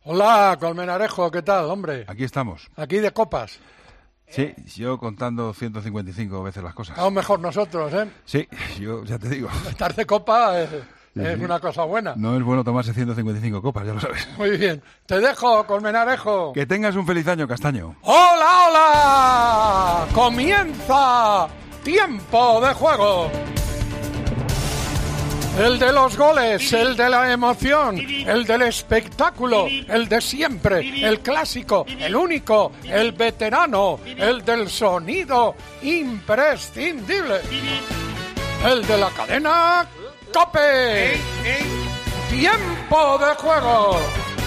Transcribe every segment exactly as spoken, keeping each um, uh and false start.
Hola, Colmenarejo, ¿qué tal, hombre? Aquí estamos. Aquí de copas. Sí, yo contando ciento cincuenta y cinco veces las cosas. Aún mejor nosotros, ¿eh? Sí, yo ya te digo. Estar de copa es, Sí, es sí. una cosa buena. No es bueno tomarse ciento cincuenta y cinco copas, ya lo sabes. Muy bien. Te dejo, Colmenarejo. Que tengas un feliz año, Castaño. ¡Hola, hola! ¡Comienza Tiempo de Juego! El de los goles, el de la emoción, el del espectáculo, el de siempre, el clásico, el único, el veterano, el del sonido imprescindible. El de la cadena COPE. Tiempo de Juego.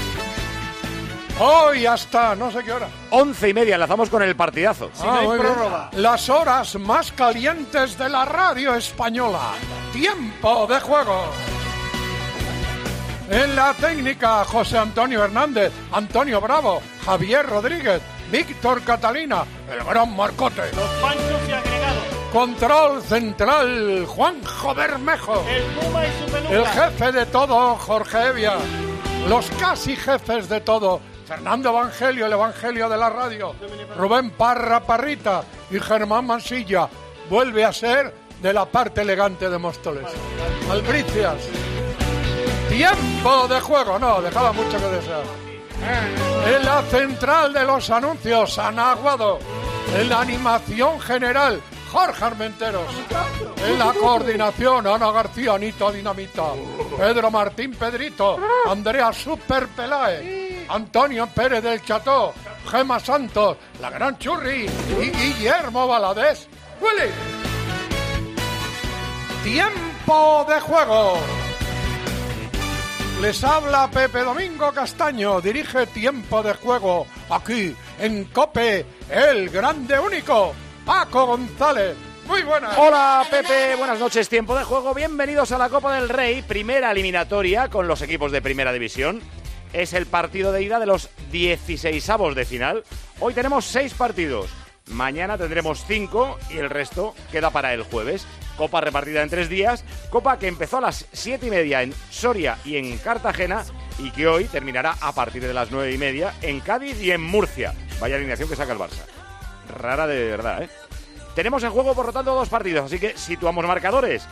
Hoy hasta no sé qué hora. Once y media, enlazamos con el partidazo. Ah, muy bien. Las horas más calientes de la radio española. Tiempo de Juego. En la técnica, José Antonio Hernández, Antonio Bravo, Javier Rodríguez, Víctor Catalina, el gran Marcote. Los panchos y agregados. Control central, Juanjo Bermejo. El Puma y su peluca. El jefe de todo, Jorge Evia. Los casi jefes de todo, Fernando Evangelio, el Evangelio de la radio, Rubén Parra Parrita y Germán Mansilla. Vuelve a ser de la parte elegante de Móstoles. Albricias. Tiempo de Juego. No, dejaba mucho que desear. En la central de los anuncios, Ana Aguado. En la animación general, Jorge Armenteros. En la coordinación, Ana García, Anita Dinamita. Pedro Martín Pedrito. Andrea Super Pelae. Antonio Pérez del Cható. Gema Santos. La Gran Churri. Y Guillermo Valadez. ¡Willy! Tiempo de Juego. Les habla Pepe Domingo Castaño. Dirige Tiempo de Juego. Aquí, en COPE, el grande único, Paco González. Muy buenas. Hola Pepe, buenas noches, Tiempo de Juego. Bienvenidos a la Copa del Rey, primera eliminatoria con los equipos de Primera División. Es el partido de ida de los dieciseisavos de final. Hoy tenemos seis partidos. Mañana tendremos cinco y el resto queda para el jueves. Copa repartida en tres días. Copa que empezó a las siete y media en Soria y en Cartagena y que hoy terminará a partir de las nueve y media en Cádiz y en Murcia. Vaya alineación que saca el Barça. Rara de verdad, ¿eh? Tenemos en juego, por lo tanto, dos partidos, así que situamos marcadores.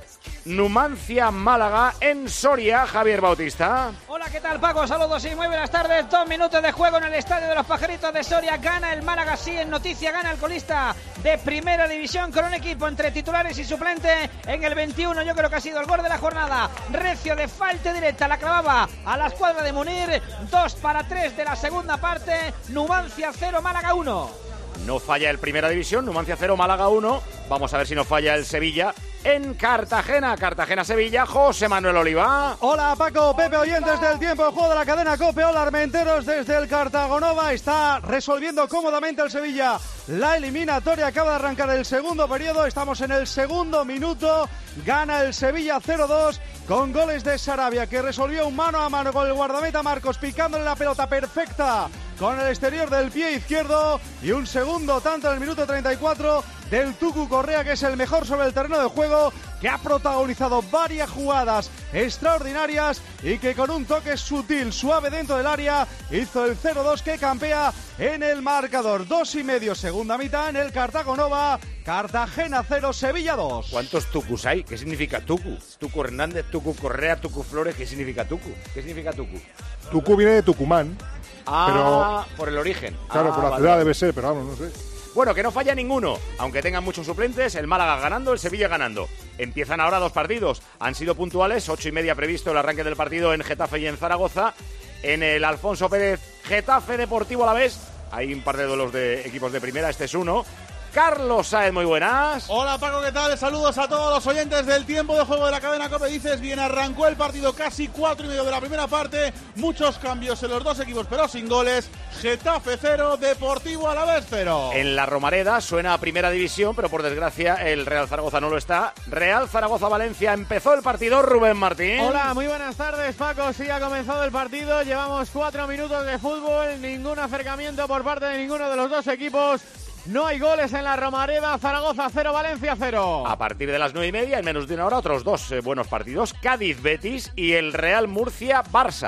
Numancia-Málaga en Soria, Javier Bautista. Hola, ¿qué tal, Paco? Saludos y muy buenas tardes. Dos minutos de juego en el Estadio de los Pajaritos de Soria. Gana el Málaga, sí, en noticia, gana el colista de Primera División con un equipo entre titulares y suplente. En el veintiuno yo creo que ha sido el gol de la jornada. Recio de falta directa, la clavaba a la escuadra de Munir. Dos para tres de la segunda parte. Numancia cero, Málaga uno. No falla el Primera División, Numancia cero, Málaga uno. Vamos a ver si no falla el Sevilla en Cartagena. Cartagena-Sevilla, José Manuel Oliva. Hola Paco, Pepe, oyentes del Tiempo de Juego de la cadena COPE. Hola Armenteros desde el Cartagonova. Está resolviendo cómodamente el Sevilla la eliminatoria. Acaba de arrancar el segundo periodo. Estamos en el segundo minuto. Gana el Sevilla cero dos con goles de Sarabia, que resolvió un mano a mano con el guardameta Marcos, picándole la pelota perfecta con el exterior del pie izquierdo, y un segundo tanto en el minuto treinta y cuatro del Tucu Correa, que es el mejor sobre el terreno de juego, que ha protagonizado varias jugadas extraordinarias y que con un toque sutil, suave dentro del área, hizo el cero dos que campea en el marcador. Dos y medio, segunda mitad en el Cartagonova. Cartagena cero, Sevilla dos. ¿Cuántos tucus hay? ¿Qué significa tucu? Tucu Hernández, Tucu Correa, Tucu Flores. ¿Qué significa tucu? ¿Qué significa tucu? Tucu viene de Tucumán. Ah, pero, por el origen. Claro, ah, por la vale, ciudad vale. debe ser, pero vamos, no sé. Bueno, que no falla ninguno, aunque tengan muchos suplentes, el Málaga ganando, el Sevilla ganando. Empiezan ahora dos partidos, han sido puntuales, ocho y media previsto el arranque del partido en Getafe y en Zaragoza. En el Alfonso Pérez, Getafe Deportivo Alavés, hay un par de duelos de equipos de primera, este es uno. Carlos Sáez, muy buenas. Hola Paco, ¿qué tal? Saludos a todos los oyentes del Tiempo de Juego de la cadena COPE. Dices bien, arrancó el partido casi cuatro y medio de la primera parte. Muchos cambios en los dos equipos, pero sin goles. Getafe cero, Deportivo Alavés cero. En la Romareda suena a Primera División, pero por desgracia el Real Zaragoza no lo está. Real Zaragoza-Valencia, empezó el partido, Rubén Martín. Hola, muy buenas tardes, Paco. Sí, ha comenzado el partido, llevamos cuatro minutos de fútbol, ningún acercamiento por parte de ninguno de los dos equipos. No hay goles en la Romareda. Zaragoza cero, Valencia cero. A partir de las nueve y media, en menos de una hora, otros dos eh, buenos partidos. Cádiz-Betis y el Real Murcia-Barça.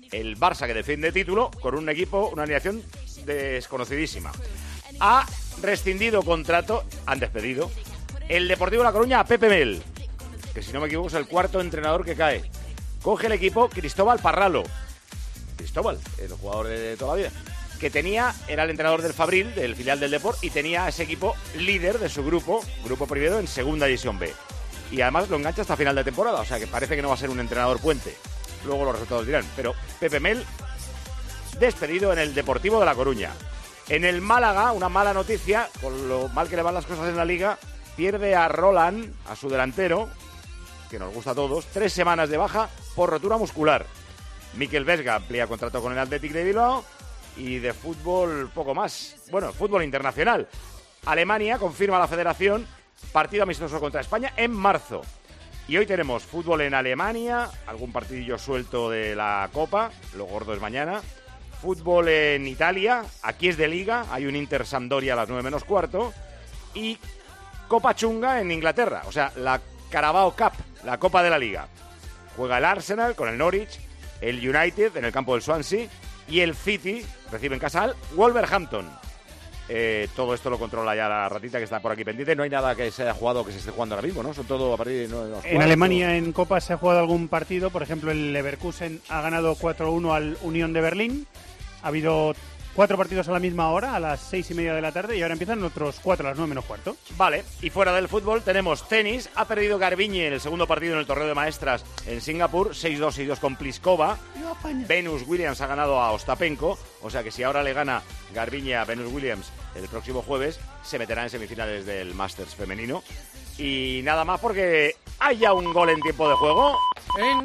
el Barça, que defiende título, con un equipo, una alineación desconocidísima. Ha rescindido contrato, han despedido, el Deportivo La Coruña a Pepe Mel, que si no me equivoco es el cuarto entrenador que cae. Coge el equipo Cristóbal Parralo. Cristóbal, el jugador de toda la vida, que tenía, era el entrenador del Fabril, del filial del Deport, y tenía ese equipo líder de su grupo, grupo primero en segunda división B. Y además lo engancha hasta final de temporada, o sea que parece que no va a ser un entrenador puente. Luego los resultados dirán. Pero Pepe Mel, despedido en el Deportivo de La Coruña. En el Málaga, una mala noticia, con lo mal que le van las cosas en la Liga, pierde a Roland, a su delantero, que nos gusta a todos, tres semanas de baja por rotura muscular. Mikel Vesga amplía contrato con el Athletic de Bilbao. Y de fútbol poco más. Bueno, fútbol internacional. Alemania confirma a la federación partido amistoso contra España en marzo. Y hoy tenemos fútbol en Alemania, algún partidillo suelto de la Copa, lo gordo es mañana. Fútbol en Italia, aquí es de Liga, hay un Inter Sampdoria a las nueve menos cuarto. Y Copa Chunga en Inglaterra, o sea, la Carabao Cup, la Copa de la Liga. Juega el Arsenal con el Norwich, el United en el campo del Swansea y el City recibe en casa al Wolverhampton. Eh, todo esto lo controla ya la ratita que está por aquí pendiente. No hay nada que se haya jugado o que se esté jugando ahora mismo, ¿no? Son todo a partir de nueve menos cuarto. En Alemania, en Copa, se ha jugado algún partido. Por ejemplo, el Leverkusen ha ganado cuatro uno al Unión de Berlín. Ha habido cuatro partidos a la misma hora, a las seis y media de la tarde, y ahora empiezan otros cuatro a las nueve menos cuarto. Vale, y fuera del fútbol tenemos tenis. Ha perdido Garbiñe en el segundo partido en el torneo de maestras en Singapur, seis dos, seis dos con Pliskova. Venus Williams ha ganado a Ostapenko, o sea que si ahora le gana Garbiñe a Venus Williams el próximo jueves, se meterá en semifinales del Masters femenino. Y nada más porque hay ya un gol en tiempo de juego. En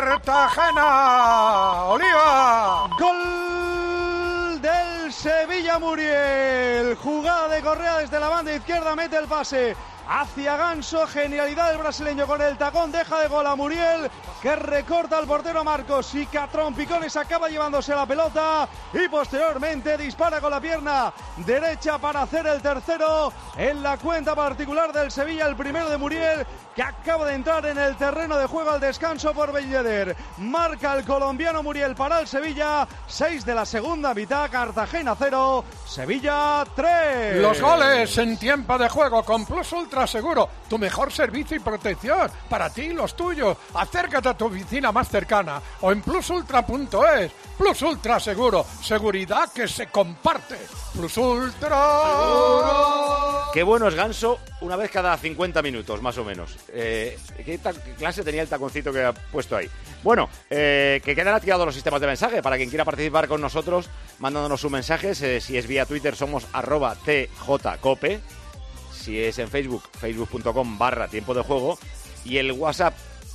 Cartagena, Oliva. Gol del Sevilla Muriel. Jugada de Correa desde la banda izquierda, mete el pase hacia Ganso, genialidad del brasileño con el tacón, deja de gol a Muriel, que recorta al portero Marcos, y Catrón Picones acaba llevándose la pelota y posteriormente dispara con la pierna derecha para hacer el tercero en la cuenta particular del Sevilla, el primero de Muriel, que acaba de entrar en el terreno de juego al descanso por Belleder. Marca el colombiano Muriel para el Sevilla, seis de la segunda mitad, Cartagena cero, Sevilla tres. Los goles en tiempo de juego con Plus Ultra Seguro, tu mejor servicio y protección para ti y los tuyos. Acércate a tu oficina más cercana o en plus ultra punto es. Plus Ultra Seguro, seguridad que se comparte. Plus Ultra Seguro. Qué bueno es Ganso una vez cada cincuenta minutos, más o menos. Eh, ¿Qué ta- qué clase tenía el taconcito que ha puesto ahí? Bueno, eh, que quedan activados los sistemas de mensaje. Para quien quiera participar con nosotros, mandándonos sus mensajes. Eh, si es vía Twitter, somos arroba tjcope. Si es en Facebook, facebook.com barra tiempo de juego. Y el WhatsApp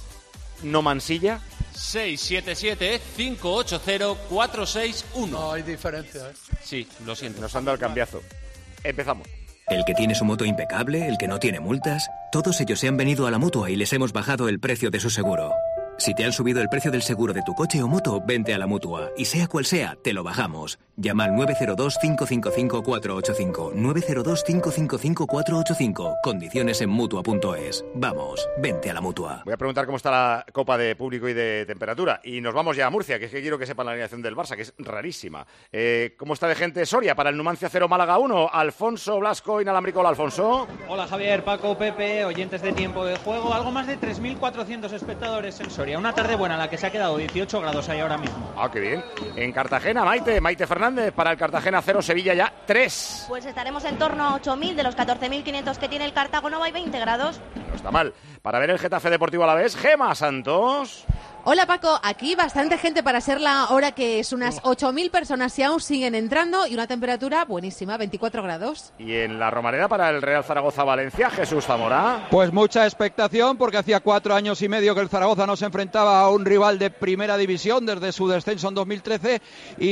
no mansilla. seis siete siete, cinco ocho cero, cuatro seis uno. No hay diferencia, ¿eh? Sí, lo siento. Nos han dado el cambiazo. Empezamos. El que tiene su moto impecable, el que no tiene multas, todos ellos se han venido a la Mutua y les hemos bajado el precio de su seguro. Si te han subido el precio del seguro de tu coche o moto, vente a la Mutua. Y sea cual sea, te lo bajamos. Llama al nueve cero dos, cinco cinco cinco, cuatro ocho cinco. nueve cero dos, cinco cinco cinco, cuatro ocho cinco. Condiciones en Mutua punto es. Vamos, vente a la Mutua. Voy a preguntar cómo está la copa de público y de temperatura. Y nos vamos ya a Murcia, que es que quiero que sepan la alineación del Barça, que es rarísima. Eh, ¿Cómo está de gente Soria para el Numancia cero Málaga uno? Alfonso Blasco, inalámbrico. Hola, Alfonso. Hola, Javier, Paco, Pepe, oyentes de Tiempo de Juego. Algo más de tres mil cuatrocientos espectadores en Soria. Una tarde buena, la que se ha quedado dieciocho grados ahí ahora mismo. Ah, qué bien. En Cartagena, Maite, Maite Fernández, para el Cartagena cero, Sevilla ya tres. Pues estaremos en torno a ocho mil de los catorce mil quinientos que tiene el Cartago Nova y veinte grados. No está mal. Para ver el Getafe Deportivo Alavés, Gema Santos. Hola Paco, aquí bastante gente para ser la hora que es, unas ocho mil personas y aún siguen entrando y una temperatura buenísima, veinticuatro grados. Y en la Romareda para el Real Zaragoza-Valencia, Jesús Zamora. Pues mucha expectación porque hacía cuatro años y medio que el Zaragoza no se enfrentaba a un rival de primera división desde su descenso en dos mil trece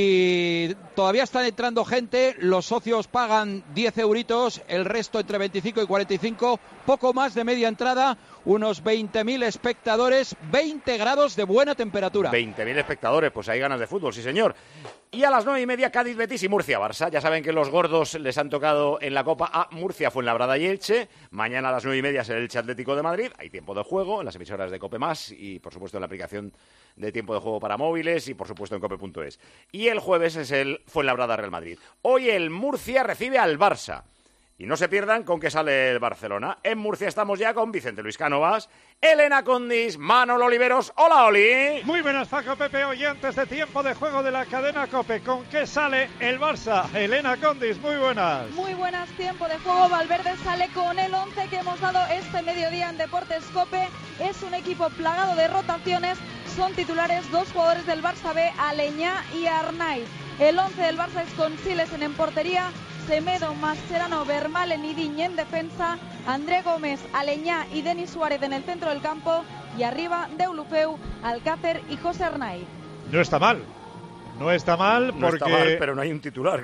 y todavía están entrando gente, los socios pagan diez euritos, el resto entre veinticinco y cuarenta y cinco, poco más de media entrada, unos veinte mil espectadores, veinte grados de de buena temperatura. veinte mil espectadores, pues hay ganas de fútbol, sí señor. Y a las nueve y media, Cádiz, Betis y Murcia-Barça. Ya saben que los gordos les han tocado en la Copa a Murcia, Fuenlabrada y Elche. Mañana a las nueve y media es el Elche Atlético de Madrid. Hay tiempo de juego en las emisoras de Cope Más y, por supuesto, en la aplicación de tiempo de juego para móviles y, por supuesto, en cope punto es. Y el jueves es el Fuenlabrada-Real Madrid. Hoy el Murcia recibe al Barça. Y no se pierdan con que sale el Barcelona. En Murcia estamos ya con Vicente Luis Cánovas, Elena Condis, Manolo Oliveros. ¡Hola, Oli! Muy buenas, Paco, Pepe, oyentes de tiempo de juego de la cadena COPE. ¿Con qué sale el Barça? Elena Condis, muy buenas. Muy buenas, tiempo de juego. Valverde sale con el once que hemos dado este mediodía en Deportes COPE. Es un equipo plagado de rotaciones. Son titulares dos jugadores del Barça B, Aleñá y Arnaiz. El once del Barça es con Silesen en portería, Semedo, Mascherano, Vermaelen y Digne en defensa, André Gómez, Aleñá y Denis Suárez en el centro del campo y arriba Deulofeu, Alcácer y José Arnaiz. No está mal, no está mal porque... No está mal, pero no hay un titular.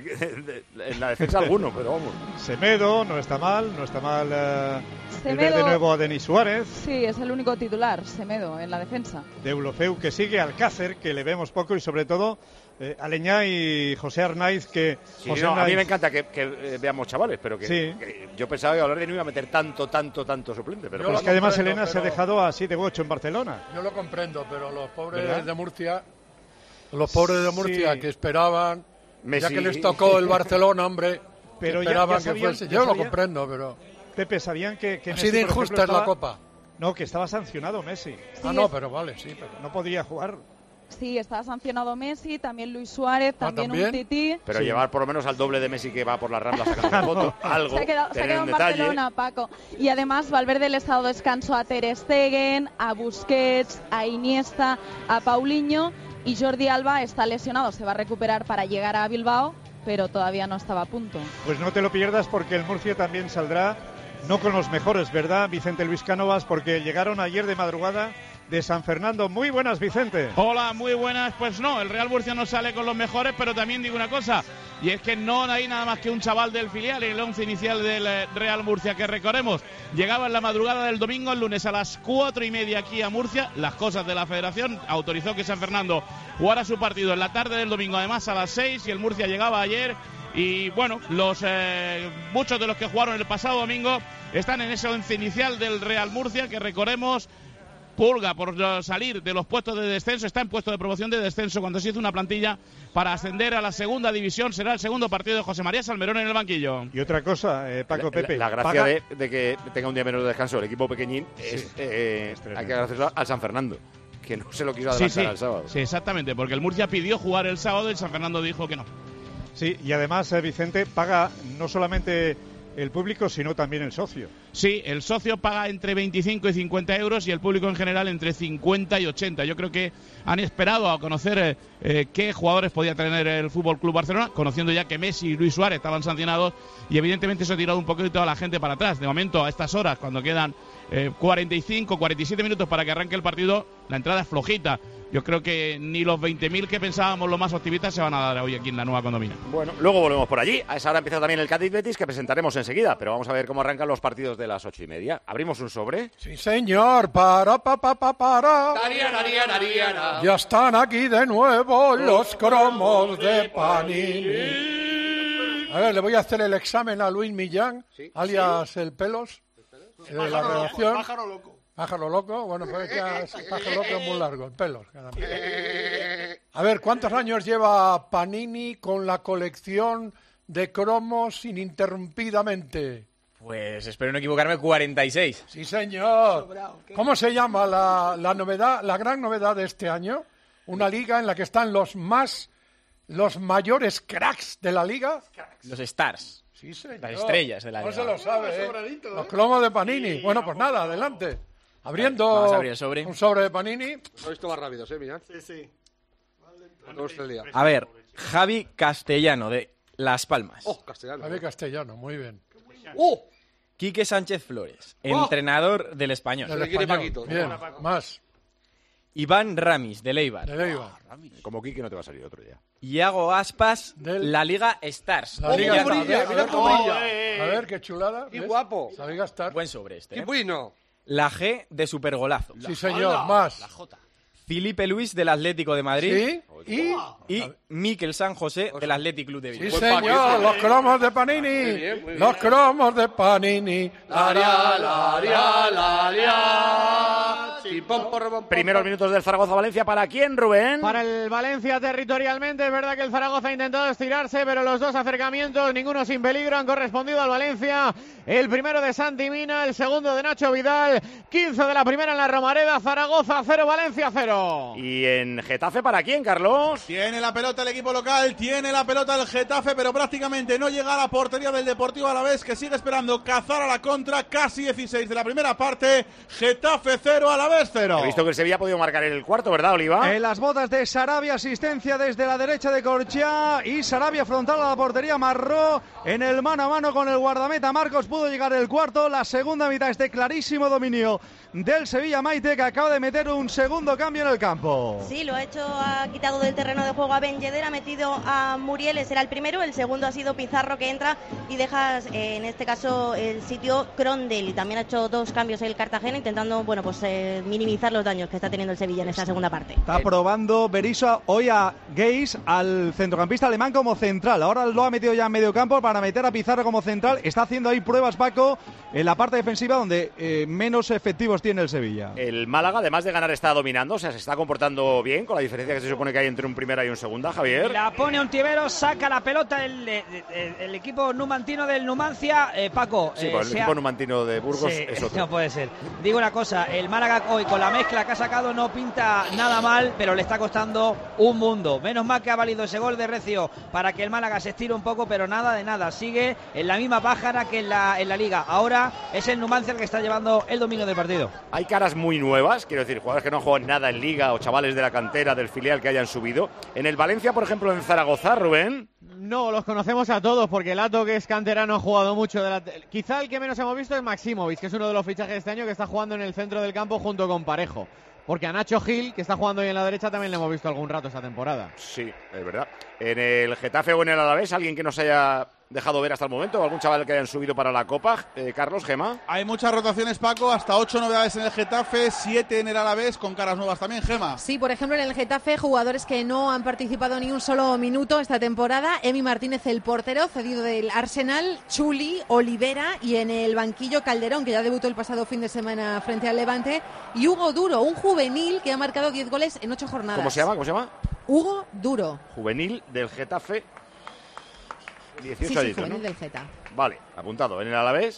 En la defensa alguno, pero vamos. Semedo no está mal, no está mal eh, el ver Semedo- de nuevo a Denis Suárez. Sí, es el único titular, Semedo, en la defensa. Deulofeu que sigue, Alcácer que le vemos poco y sobre todo eh, Aleñá y José Arnaiz que... Sí, José no, a mí Arnaiz- me encanta que, que, eh, veamos chavales, pero que, Sí. que yo pensaba que Valverde no iba a meter tanto, tanto, tanto suplente. Pero Pero es que además Elena se ha dejado a siete u ocho en Barcelona. Yo lo comprendo, pero los pobres ¿Verdad? de Murcia, los pobres de Murcia Sí. que esperaban, Messi. ya que les tocó el Barcelona, hombre, Pero que ya- esperaban ya sabían- que fuese. ya Yo lo sabían- comprendo, pero Pepe, ¿sabían que, que así Messi, de por ejemplo, injusta es la estaba- Copa. No, que estaba sancionado Messi. Ah, no, pero vale, sí, pero... No podría jugar. Sí, está sancionado Messi, también Luis Suárez, también, ¿también? un tití. Pero Sí. llevar por lo menos al doble de Messi que va por las ramblas sacando foto, algo, Se ha quedado, se ha tener quedado un en detalle. Barcelona, Paco. Y además Valverde le ha dado descanso a Ter Stegen, a Busquets, a Iniesta, a Paulinho y Jordi Alba está lesionado. Se va a recuperar para llegar a Bilbao, pero todavía no estaba a punto. Pues no te lo pierdas porque el Murcia también saldrá, no con los mejores, ¿verdad, Vicente Luis Cánovas? Porque llegaron ayer de madrugada de San Fernando. Muy buenas, Vicente. Hola, muy buenas. Pues no, el Real Murcia no sale con los mejores, pero también digo una cosa, y es que no hay nada más que un chaval del filial en el once inicial del eh, Real Murcia que recordemos. Llegaba en la madrugada del domingo, el lunes a las cuatro y media aquí a Murcia. Las cosas de la Federación autorizó que San Fernando jugara su partido en la tarde del domingo, además a las seis, y el Murcia llegaba ayer. Y bueno, los eh, muchos de los que jugaron el pasado domingo están en ese once inicial del Real Murcia, que recordemos pulga por salir de los puestos de descenso, está en puesto de promoción de descenso cuando se hizo una plantilla para ascender a la segunda división. Será el segundo partido de José María Salmerón en el banquillo. Y otra cosa, eh, Paco, La, Pepe. la gracia paga- de, de que tenga un día menos de descanso el equipo pequeñín es, eh, hay que agradecerlo al San Fernando, que no se lo quiso Sí, adelantar sí, al sábado. sí, exactamente, porque el Murcia pidió jugar el sábado y San Fernando dijo que no. Sí, y además, eh, Vicente, paga no solamente el público, sino también el socio. Sí, el socio paga entre veinticinco y cincuenta euros y el público en general entre cincuenta y ochenta. Yo creo que han esperado a conocer eh, eh, qué jugadores podía tener el Fútbol Club Barcelona, conociendo ya que Messi y Luis Suárez estaban sancionados, y evidentemente eso ha tirado un poquito a la gente para atrás. De momento, a estas horas, cuando quedan eh, cuarenta y cinco, cuarenta y siete minutos para que arranque el partido, la entrada es flojita. Yo creo que ni los veinte mil que pensábamos los más optimistas se van a dar hoy aquí en la nueva condomina. Bueno, luego volvemos por allí. A esa hora empieza también el Cádiz Betis, que presentaremos enseguida, pero vamos a ver cómo arrancan los partidos de las ocho y media. ¿Abrimos un sobre? Sí, señor, para, pa, pa, pa, para. Dariana, Dariana, Dariana. Ya están aquí de nuevo los cromos de Panini. A ver, le voy a hacer el examen a Luis Millán, alias el Pelos, de la Pájaro loco, redacción. pájaro loco. Pájaro loco, bueno, pues ya es pájaro loco es muy largo, el Pelos. caramba. A ver, ¿cuántos años lleva Panini con la colección de cromos ininterrumpidamente? Pues espero no equivocarme, cuarenta y seis. Sí, señor. ¿Cómo se llama la, la novedad, la gran novedad de este año? Una liga en la que están los más, los mayores cracks de la liga. Los Stars. Sí, señor. Las estrellas de la No liga. se lo sabe, ¿eh? sobradito, ¿eh? Los cromos de Panini. Bueno, pues nada, adelante. Abriendo Vamos a abrir el sobre. un sobre de Panini. Lo he visto más rápido, ¿sí, Millán? Sí, sí. Todo este día. A ver, Javi Castellano, de Las Palmas. Oh, castellano. Javi Castellano, muy bien. ¡Oh! Quique Sánchez Flores, Oh. entrenador del Español. Del le quiere español. Paquito. Bien, más. Iván Ramis, del Eibar. De Leiva. Como Quique no te va a salir otro día. Iago Aspas, Del- la Liga Stars. La Liga Ya Stars. está. brilla, A ver, mira cómo a ver, brilla. A ver, qué chulada. ¡Qué ¿ves? guapo! La Liga Stars. Buen sobre este. ¡Qué ¿eh? bueno! La G de Supergolazo. Sí, señor, más. La J. Filipe Luis del Atlético de Madrid. ¿Sí? Y, y Mikel San José del Athletic Club de Sí, Bilbao. señor, los cromos de Panini. Muy bien, muy bien. Los cromos de Panini. Laria, laria, laria. Sí, pom, pom, pom, pom, Primeros pom. minutos del Zaragoza-Valencia. ¿Para quién, Rubén? Para el Valencia territorialmente. Es verdad que el Zaragoza ha intentado estirarse, pero los dos acercamientos, ninguno sin peligro, han correspondido al Valencia. El primero de Santi Mina, el segundo de Nacho Vidal. quince de la primera en la Romareda. Zaragoza cero, Valencia cero. ¿Y en Getafe para quién, Carlos? Tiene la pelota el equipo local, tiene la pelota el Getafe, pero prácticamente no llega a la portería del Deportivo Alavés, que sigue esperando cazar a la contra. Casi dieciséis de la primera parte. Getafe cero, Alavés cero. He visto que el Sevilla ha podido marcar el cuarto, ¿verdad, Oliva? En las botas de Sarabia, asistencia desde la derecha de Corchá y Sarabia frontal a la portería Marró en el mano a mano con el guardameta Marcos. Pudo llegar el cuarto. La segunda mitad es de clarísimo dominio del Sevilla Maite, que acaba de meter un segundo cambio en el campo. Sí, lo ha hecho, ha quitado del terreno de juego a Ben Yedder, ha metido a Muriel, será el primero, el segundo ha sido Pizarro, que entra y deja eh, en este caso el sitio Crondel, y también ha hecho dos cambios el Cartagena intentando, bueno, pues eh, minimizar los daños que está teniendo el Sevilla en esta segunda parte. Está probando Berizzo hoy a Geis, al centrocampista alemán, como central. Ahora lo ha metido ya en medio campo para meter a Pizarro como central. Está haciendo ahí pruebas, Paco, en la parte defensiva donde eh, menos efectivos tiene el Sevilla. El Málaga, además de ganar, está dominando, o sea, se está comportando bien, con la diferencia que se supone que hay entre un primera y un segunda, Javier. La pone Ontiveros, saca la pelota el, el, el, el equipo numantino del Numancia. Eh, Paco. Sí, eh, pues el sea... equipo numantino de Burgos sí, es otro. No puede ser. Digo una cosa, el Málaga hoy con la mezcla que ha sacado no pinta nada mal, pero le está costando un mundo. Menos mal que ha valido ese gol de Recio para que el Málaga se estire un poco, pero nada de nada. Sigue en la misma pájara que en la, en la Liga. Ahora es el Numancia el que está llevando el dominio del partido. Hay caras muy nuevas, quiero decir, jugadores que no han jugado nada en Liga o chavales de la cantera, del filial que hayan subido. En el Valencia, por ejemplo, en Zaragoza, Rubén. No, los conocemos a todos, porque el Ato, que es canterano, ha jugado mucho. De la... Quizá el que menos hemos visto es Maximovic, que es uno de los fichajes de este año, que está jugando en el centro del campo junto con Parejo. Porque a Nacho Gil, que está jugando hoy en la derecha, también le hemos visto algún rato esta temporada. Sí, es verdad. En el Getafe o en el Alavés, alguien que nos haya dejado ver hasta el momento, algún chaval que hayan subido para la Copa. Eh, Carlos, Gema. Hay muchas rotaciones, Paco, hasta ocho novedades en el Getafe, siete en el Alavés, con caras nuevas también, Gema. Sí, por ejemplo, en el Getafe, jugadores que no han participado ni un solo minuto esta temporada. Emi Martínez, el portero, cedido del Arsenal, Chuli, Olivera, y en el banquillo Calderón, que ya debutó el pasado fin de semana frente al Levante, y Hugo Duro, un juvenil que ha marcado diez goles en ocho jornadas. ¿Cómo se llama? ¿Cómo se llama? Hugo Duro. Juvenil del Getafe. dieciocho Sí, sí, añitos, juvenil ¿no? del Geta. Vale, apuntado. En el Alavés.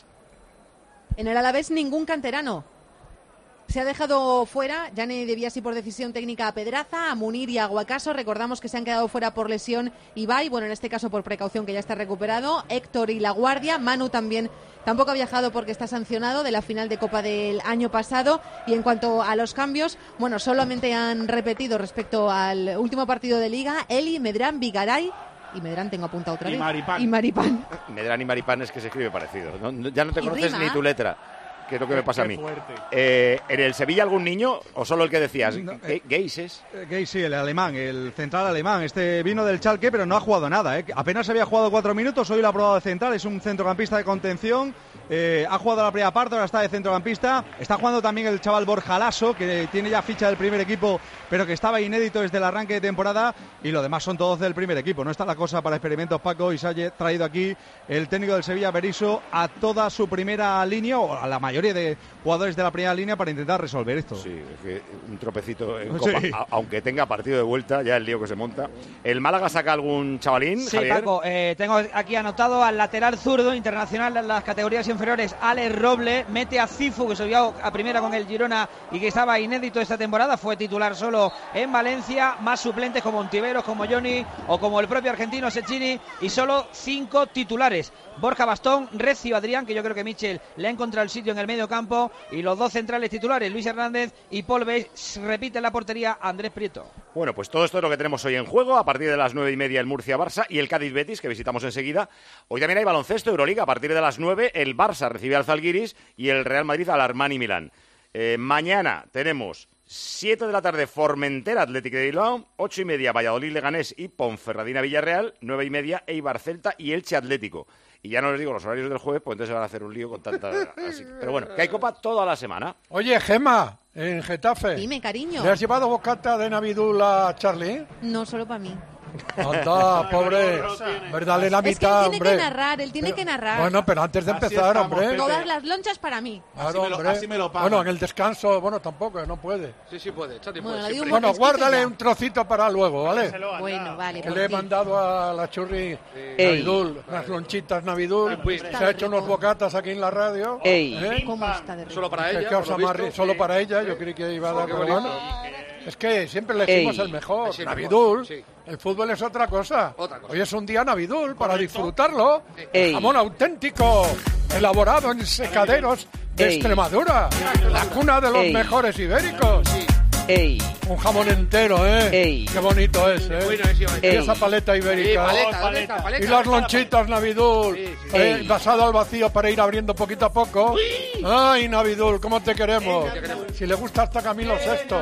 En el Alavés ningún canterano. Se ha dejado fuera Yane De Biasi por decisión técnica a Pedraza, a Munir y a Guacaso. Recordamos que se han quedado fuera por lesión Ibai, bueno, en este caso por precaución, que ya está recuperado. Héctor y La Guardia. Manu también tampoco ha viajado porque está sancionado de la final de Copa del año pasado. Y en cuanto a los cambios, bueno, solamente han repetido respecto al último partido de Liga Eli, Medrán, Vigaray. Y Medrán tengo apuntado otra Y vez. Maripán. Y Maripán. Medrán y Maripán es que se escribe parecido. No, no, ya no te Y conoces rima. ni tu letra, que es lo que me pasa a Qué mí. fuerte. Eh, ¿En el Sevilla algún niño o solo el que decías? No, Ge- Geises. Geis, sí, el alemán, el central alemán. Este vino del Schalke, pero no ha jugado nada. ¿eh? Apenas había jugado cuatro minutos, hoy lo ha probado de central. Es un centrocampista de contención. Eh, ha jugado la primera parte, ahora está de centrocampista. Está jugando también el chaval Borja Lasso, que tiene ya ficha del primer equipo, pero que estaba inédito desde el arranque de temporada. Y lo demás son todos del primer equipo. No está la cosa para experimentos, Paco, y se ha traído aquí el técnico del Sevilla, Berizzo, a toda su primera línea, o a la mayoría de jugadores de la primera línea, para intentar resolver esto. Sí, es que un tropecito en Sí. Copa, a- aunque tenga partido de vuelta, ya el lío que se monta. ¿El Málaga saca algún chavalín, Sí, Javier? Paco, eh, tengo aquí anotado al lateral zurdo internacional en las categorías inferiores, Alex Roble. Mete a Cifu, que subió a primera con el Girona y que estaba inédito esta temporada, fue titular solo en Valencia. Más suplentes como Ontiveros, como Johnny o como el propio argentino Cecchini, y solo cinco titulares: Borja Bastón, Recio, Adrián, que yo creo que Michel le ha encontrado el sitio en el medio campo, y los dos centrales titulares, Luis Hernández y Paul Beis. Repite en la portería Andrés Prieto. Bueno, pues todo esto es lo que tenemos hoy en juego. A partir de las nueve y media el Murcia-Barça y el Cádiz-Betis, que visitamos enseguida. Hoy también hay baloncesto, Euroliga. A partir de las nueve el Barça recibe al Zalgiris y el Real Madrid al Armani Milán. Eh, mañana tenemos siete de la tarde Formentera Atlético de Bilbao, ocho y media Valladolid Leganés y Ponferradina Villarreal, nueve y media Eibar Celta y Elche Atlético. y ya no les digo los horarios del jueves, pues entonces se van a hacer un lío con tanta... así. Pero bueno, que hay Copa toda la semana. Oye, Gemma, en Getafe. Dime, cariño. ¿Le has llevado bocata de Navidul a Charlie? No, solo para mí. Anda, pobre. ¿Verdad? La mitad, es que él tiene hombre. que narrar, él tiene pero, que narrar. Bueno, pero antes de empezar, hombre. Todas las lonchas para mí. Claro, así, me lo, hombre. así me lo pagan. Bueno, en el descanso, bueno, tampoco, no puede. Sí, sí puede, Chati Bueno, puede. digo Bueno, porque guárdale ya. un trocito para luego, ¿vale? Bueno, vale. Que por le he ti. mandado a la churri Ey. Navidul, unas lonchitas Navidul. Ey. Se ha hecho unos bocatas aquí en la radio. Ey. ¿Eh? ¿Cómo está de rico? Solo para Que- ella, que os por lo amarre- visto. solo Sí. para ella, yo creí que iba a dar, Qué pero bonito. bueno. Es que siempre elegimos Ey. el mejor. Sí, Navidul. sí. El fútbol es otra cosa. Otra cosa. Hoy es un día Navidul para disfrutarlo. Ey. Jamón auténtico, elaborado en secaderos de Ey. Extremadura, la cuna de los Ey. mejores ibéricos. Ey. Un jamón entero, ¿eh? Ey. Qué bonito es, ¿eh? Bueno, sí, hombre. Y Ey. esa paleta Sí, ibérica. paleta, paleta, paleta. Y las lonchitas Navidul, Sí, sí. eh, Ey. basado al vacío para ir abriendo poquito a poco. Ay, Navidul, ¿cómo te queremos? Si le gusta hasta Camilo Sexto.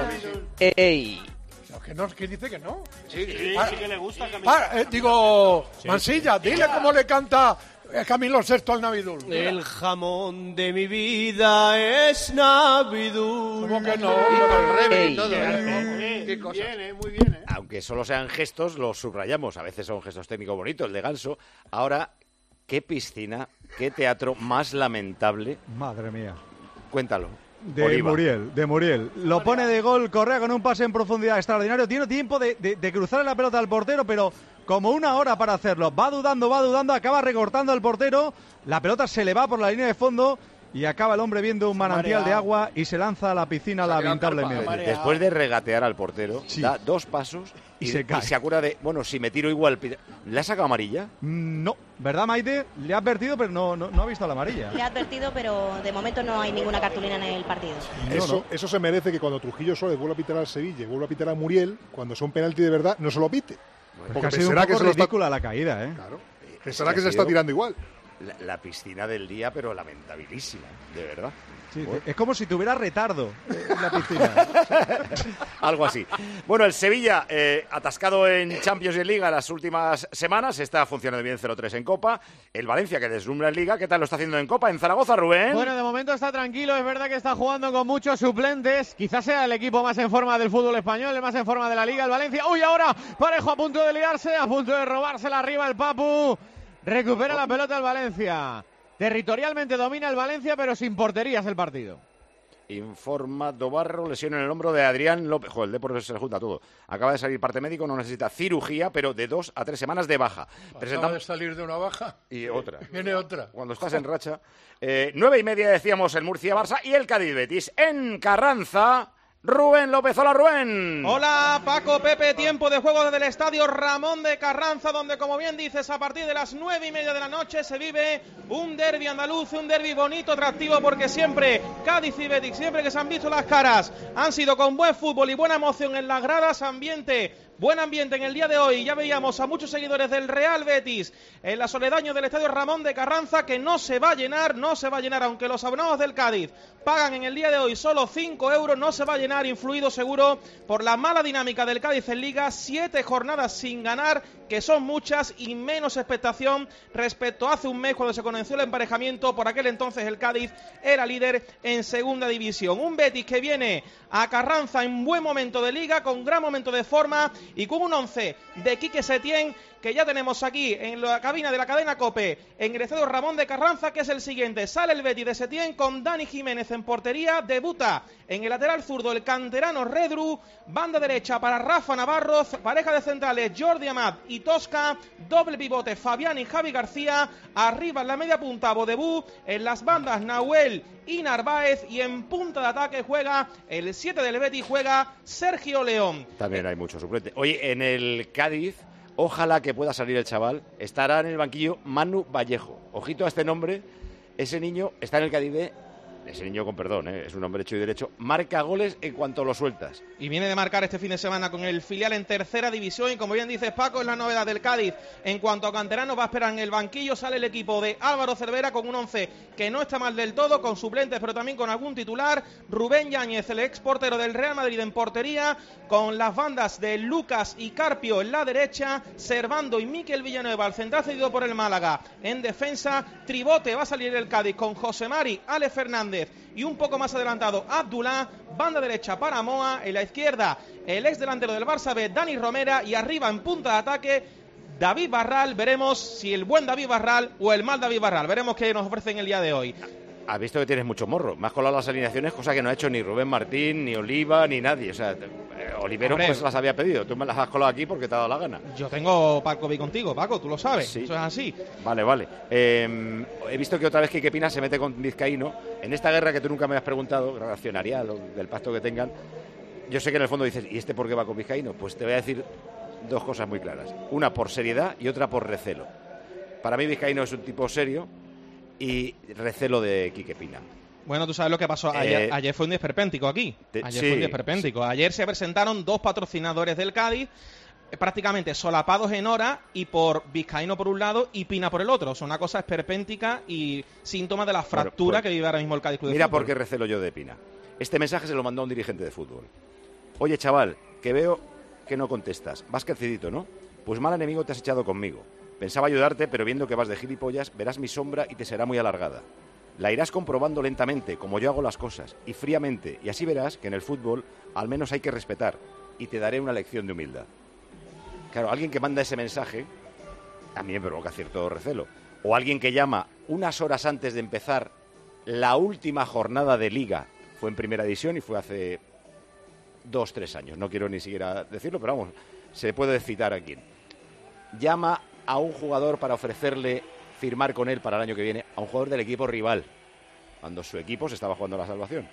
Ey. No, que no, que dice que no. Sí, sí. Ah, Sí que le gusta Camilo. ah, eh, digo, Mansilla, dile cómo le canta eh, Camilo Sexto al Navidul. El jamón de mi vida es Navidul. ¿Cómo que no? Y con Rebe Ey. y todo, ¿eh? Bien, Qué cosa. bien, eh, muy bien, eh. Aunque solo sean gestos, los subrayamos. A veces son gestos técnicos bonitos, el de Ganso. Ahora, qué piscina, qué teatro más lamentable. Madre mía. Cuéntalo. De Oliva. Muriel, de Muriel. Lo pone de gol, Correa con un pase en profundidad extraordinario. Tiene tiempo de, de, de cruzar la pelota al portero, pero como una hora para hacerlo. Va dudando, va dudando, acaba recortando al portero. La pelota se le va por la línea de fondo y acaba el hombre viendo un manantial de agua y se lanza a la piscina lamentablemente. Después de regatear al portero, Sí. da dos pasos Y se cae. y se acuerda de, bueno, si me tiro igual... pi- ¿Le ha sacado amarilla? Mm, No, ¿verdad, Maite? Le ha advertido, pero no, no, no ha visto la amarilla. Le ha advertido, pero de momento no hay ninguna cartulina en el partido. Eso, eso se merece que cuando Trujillo Suárez vuelva a pitar al Sevilla y vuelva a pitar a Muriel, cuando son penalti de verdad, no se lo pite. Porque ha sido un poco ridícula la caída, ¿eh? Claro. Es Pensará que ha se está sido tirando igual. La, la piscina del día, pero lamentabilísima, de verdad. Sí, Bueno. es como si tuviera retardo en la piscina. Algo así. Bueno, el Sevilla, eh, atascado en Champions y en Liga las últimas semanas, está funcionando bien cero tres en Copa. El Valencia, que deslumbra en Liga, ¿qué tal lo está haciendo en Copa? En Zaragoza, Rubén. Bueno, de momento está tranquilo, es verdad que está jugando con muchos suplentes, quizás sea el equipo más en forma del fútbol español, el más en forma de la Liga, el Valencia. ¡Uy, ahora! Parejo a punto de liarse, a punto de robársela arriba el Papu. Recupera la pelota el Valencia. Territorialmente domina el Valencia, pero sin porterías el partido. Informa Dobarro, lesión en el hombro de Adrián López. Joder, el deporte se le junta todo. Acaba de salir parte médico, no necesita cirugía, pero de dos a tres semanas de baja. Acaba Presentamos de salir de una baja. y otra. Viene otra. Cuando estás en racha. Eh, nueve y media decíamos el Murcia-Barça y el Cádiz-Betis. En Carranza, Rubén López. Hola, Rubén. Hola Paco, Pepe, tiempo de juego desde el estadio Ramón de Carranza, donde como bien dices, a partir de las nueve y media de la noche se vive un derbi andaluz, un derbi bonito, atractivo, porque siempre Cádiz y Betis, siempre que se han visto las caras, han sido con buen fútbol y buena emoción en las gradas, ambiente, buen ambiente en el día de hoy. Ya veíamos a muchos seguidores del Real Betis en la soledaño del estadio Ramón de Carranza, que no se va a llenar, no se va a llenar, aunque los abonados del Cádiz pagan en el día de hoy solo cinco euros, no se va a llenar, influido seguro por la mala dinámica del Cádiz en Liga, siete jornadas sin ganar, que son muchas, y menos expectación respecto a hace un mes cuando se conoció el emparejamiento. Por aquel entonces el Cádiz era líder en segunda división. Un Betis que viene a Carranza en buen momento de Liga, con gran momento de forma y con un once de Quique Setién, que ya tenemos aquí en la cabina de la cadena COPE, en el estadio Ramón de Carranza, que es el siguiente. Sale el Betis de Setién con Dani Jiménez en portería, debuta en el lateral zurdo el canterano Redru, banda derecha para Rafa Navarro, pareja de centrales Jordi Amat y Tosca, doble pivote Fabián y Javi García, arriba en la media punta Bodebú, en las bandas Nahuel y Narváez, y en punta de ataque juega el siete del Betis, juega Sergio León. También hay muchos suplentes. Oye, en el Cádiz, ojalá que pueda salir el chaval, estará en el banquillo Manu Vallejo. Ojito a este nombre, ese niño está en el Cádiz B ese niño, con perdón, ¿eh? es un hombre hecho y derecho, marca goles en cuanto lo sueltas. Y viene de marcar este fin de semana con el filial en tercera división y como bien dices Paco, es la novedad del Cádiz. En cuanto a canteranos, va a esperar en el banquillo, sale el equipo de Álvaro Cervera con un once que no está mal del todo, con suplentes pero también con algún titular. Rubén Yáñez, el ex portero del Real Madrid, en portería, con las bandas de Lucas y Carpio en la derecha, Servando y Miquel Villanueva, el central cedido por el Málaga, en defensa. Tribote va a salir el Cádiz con José Mari, Ale Fernández y un poco más adelantado Abdullah, banda derecha para Moa, en la izquierda el ex delantero del Barça B, Dani Romera, y arriba en punta de ataque David Barral. Veremos si el buen David Barral o el mal David Barral, veremos qué nos ofrecen el día de hoy. Has visto que tienes mucho morro, me has colado las alineaciones, cosa que no ha hecho ni Rubén Martín, ni Oliva, ni nadie. O sea, eh, Olivero Hombre, pues las había pedido, tú me las has colado aquí porque te ha dado la gana. Yo tengo Paco B contigo, Paco, tú lo sabes, Sí. eso es así. Vale, vale. Eh, he visto que otra vez Quique Pina se mete con Vizcaíno. En esta guerra que tú nunca me has preguntado, relacionaría lo, del pacto que tengan, yo sé que en el fondo dices, ¿y este por qué va con Vizcaíno? Pues te voy a decir dos cosas muy claras. Una por seriedad y otra por recelo. Para mí Vizcaíno es un tipo serio y recelo de Quique Pina. Bueno, tú sabes lo que pasó ayer. Eh, ayer fue un día esperpéntico aquí. te- Ayer sí. fue un día esperpéntico. Ayer se presentaron dos patrocinadores del Cádiz, eh, prácticamente solapados en hora, y por Vizcaíno por un lado y Pina por el otro. O sea, una cosa esperpéntica y síntoma de la fractura pues, que vive ahora mismo el Cádiz Club de Mira Fútbol. por qué recelo yo de Pina. Este mensaje se lo mandó a un dirigente de fútbol. Oye, chaval, que veo que no contestas. Vas crecidito, ¿no? Pues mal enemigo te has echado conmigo. Pensaba ayudarte, pero viendo que vas de gilipollas, verás mi sombra y te será muy alargada. La irás comprobando lentamente, como yo hago las cosas, y fríamente, y así verás que en el fútbol al menos hay que respetar, y te daré una lección de humildad. Claro, alguien que manda ese mensaje a mí me provoca cierto recelo. O alguien que llama unas horas antes de empezar la última jornada de Liga, fue en Primera División y fue hace dos, tres años, no quiero ni siquiera decirlo, pero vamos, se puede citar a quién. Llama a un jugador para ofrecerle firmar con él para el año que viene, a un jugador del equipo rival, cuando su equipo se estaba jugando la salvación.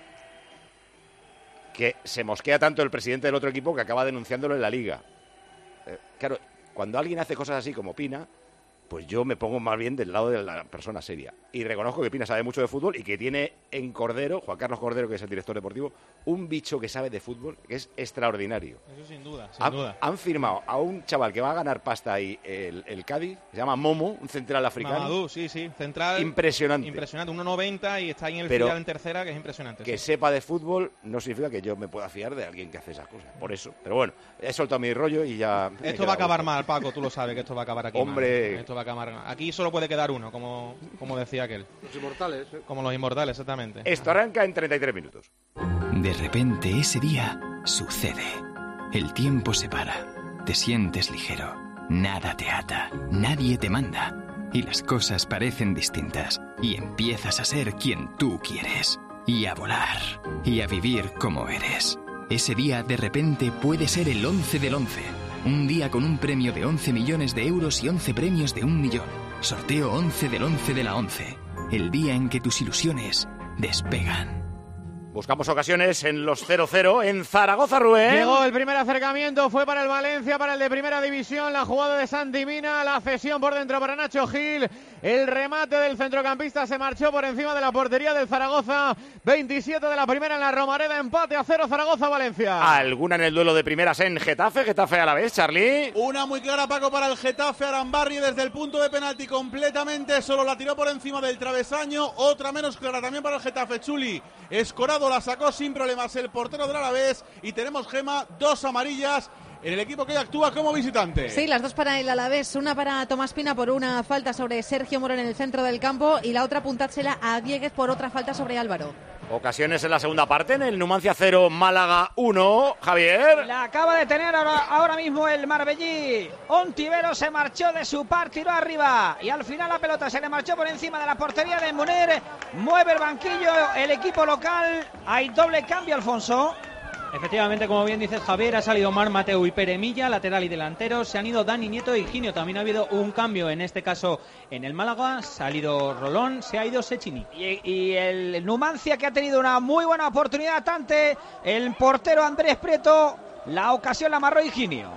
Que se mosquea tanto el presidente del otro equipo que acaba denunciándolo en la Liga. Eh, claro, cuando alguien hace cosas así como Pina, pues yo me pongo más bien del lado de la persona seria. Y reconozco que Pina sabe mucho de fútbol y que tiene en Cordero, Juan Carlos Cordero, que es el director deportivo, un bicho que sabe de fútbol que es extraordinario. Eso sin duda, sin Han, duda. han firmado a un chaval que va a ganar pasta ahí, el, el Cádiz, se llama Momo, un central africano. Mamadou, sí, sí, central. Impresionante. Impresionante, uno noventa y está ahí en el Pero filial en tercera, que es impresionante. Que sí. sepa de fútbol no significa que yo me pueda fiar de alguien que hace esas cosas. Por eso. Pero bueno, he soltado mi rollo y ya... me he Esto va a quedado acabar gusto. mal, Paco, tú lo sabes que esto va a acabar aquí Hombre. mal. Esto va a acabar mal. Aquí solo puede quedar uno, como, como decía aquel. Los inmortales. ¿eh? Como los inmortales, exactamente. Esto arranca en treinta y tres minutos. De repente ese día sucede. El tiempo se para. Te sientes ligero. Nada te ata. Nadie te manda. Y las cosas parecen distintas. Y empiezas a ser quien tú quieres. Y a volar. Y a vivir como eres. Ese día de repente puede ser el once del once. Un día con un premio de once millones de euros y once premios de un millón. Sorteo once del once de la once. El día en que tus ilusiones despegan. Buscamos ocasiones en los cero cero en Zaragoza, Rubén. Llegó el primer acercamiento, fue para el Valencia, para el de Primera División, la jugada de Santi Mina, la cesión por dentro para Nacho Gil, el remate del centrocampista se marchó por encima de la portería del Zaragoza, veintisiete de la primera en la Romareda, empate a cero Zaragoza-Valencia. ¿Alguna en el duelo de primeras en Getafe? Getafe a la vez, Charlie. Una muy clara, Paco, para el Getafe. Arambarri desde el punto de penalti completamente, solo la tiró por encima del travesaño. Otra menos clara también para el Getafe. Chuli Escorado la sacó sin problemas el portero del Alavés. Y tenemos, Gema, dos amarillas en el equipo que actúa como visitante. Sí, las dos para el Alavés, una para Tomás Pina por una falta sobre Sergio Morón en el centro del campo y la otra apuntársela a Dieguez por otra falta sobre Álvaro. Ocasiones en la segunda parte, en el Numancia cero, Málaga uno. Javier. La acaba de tener ahora, ahora mismo el Marbellí. Ontivero se marchó de su par, tiró arriba y al final la pelota se le marchó por encima de la portería de Munir. Mueve el banquillo el equipo local. Hay doble cambio, Alfonso. Efectivamente, como bien dices, Javier, ha salido Mar Mateu y Peremilla, lateral y delantero. Se han ido Dani Nieto y Higinio. También ha habido un cambio, en este caso en el Málaga. Se ha ido Rolón, se ha ido Sechini. Y, y el Numancia, que ha tenido una muy buena oportunidad ante el portero Andrés Prieto. La ocasión la amarró Higinio.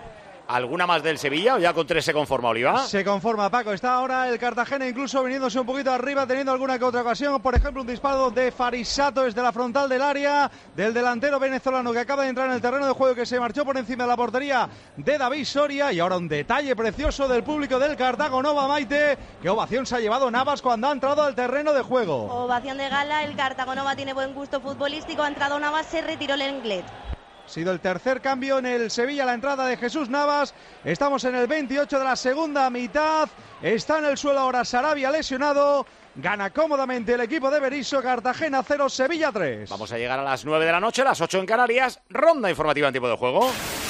¿Alguna más del Sevilla o ya con tres se conforma, Oliva? Se conforma, Paco. Está ahora el Cartagena incluso viniéndose un poquito arriba, teniendo alguna que otra ocasión. Por ejemplo, un disparo de Farisato desde la frontal del área, del delantero venezolano que acaba de entrar en el terreno de juego, que se marchó por encima de la portería de David Soria. Y ahora un detalle precioso del público del Cartagonova, Maite. ¿Qué ovación se ha llevado Navas cuando ha entrado al terreno de juego? Ovación de gala, el Cartagonova tiene buen gusto futbolístico, ha entrado Navas, se retiró el Lenglet. Ha sido el tercer cambio en el Sevilla, la entrada de Jesús Navas. Estamos en el veintiocho de la segunda mitad. Está en el suelo ahora Sarabia lesionado. Gana cómodamente el equipo de Berizzo. Cartagena cero, Sevilla tres. Vamos a llegar a las nueve de la noche, las ocho en Canarias. Ronda informativa en tiempo de juego.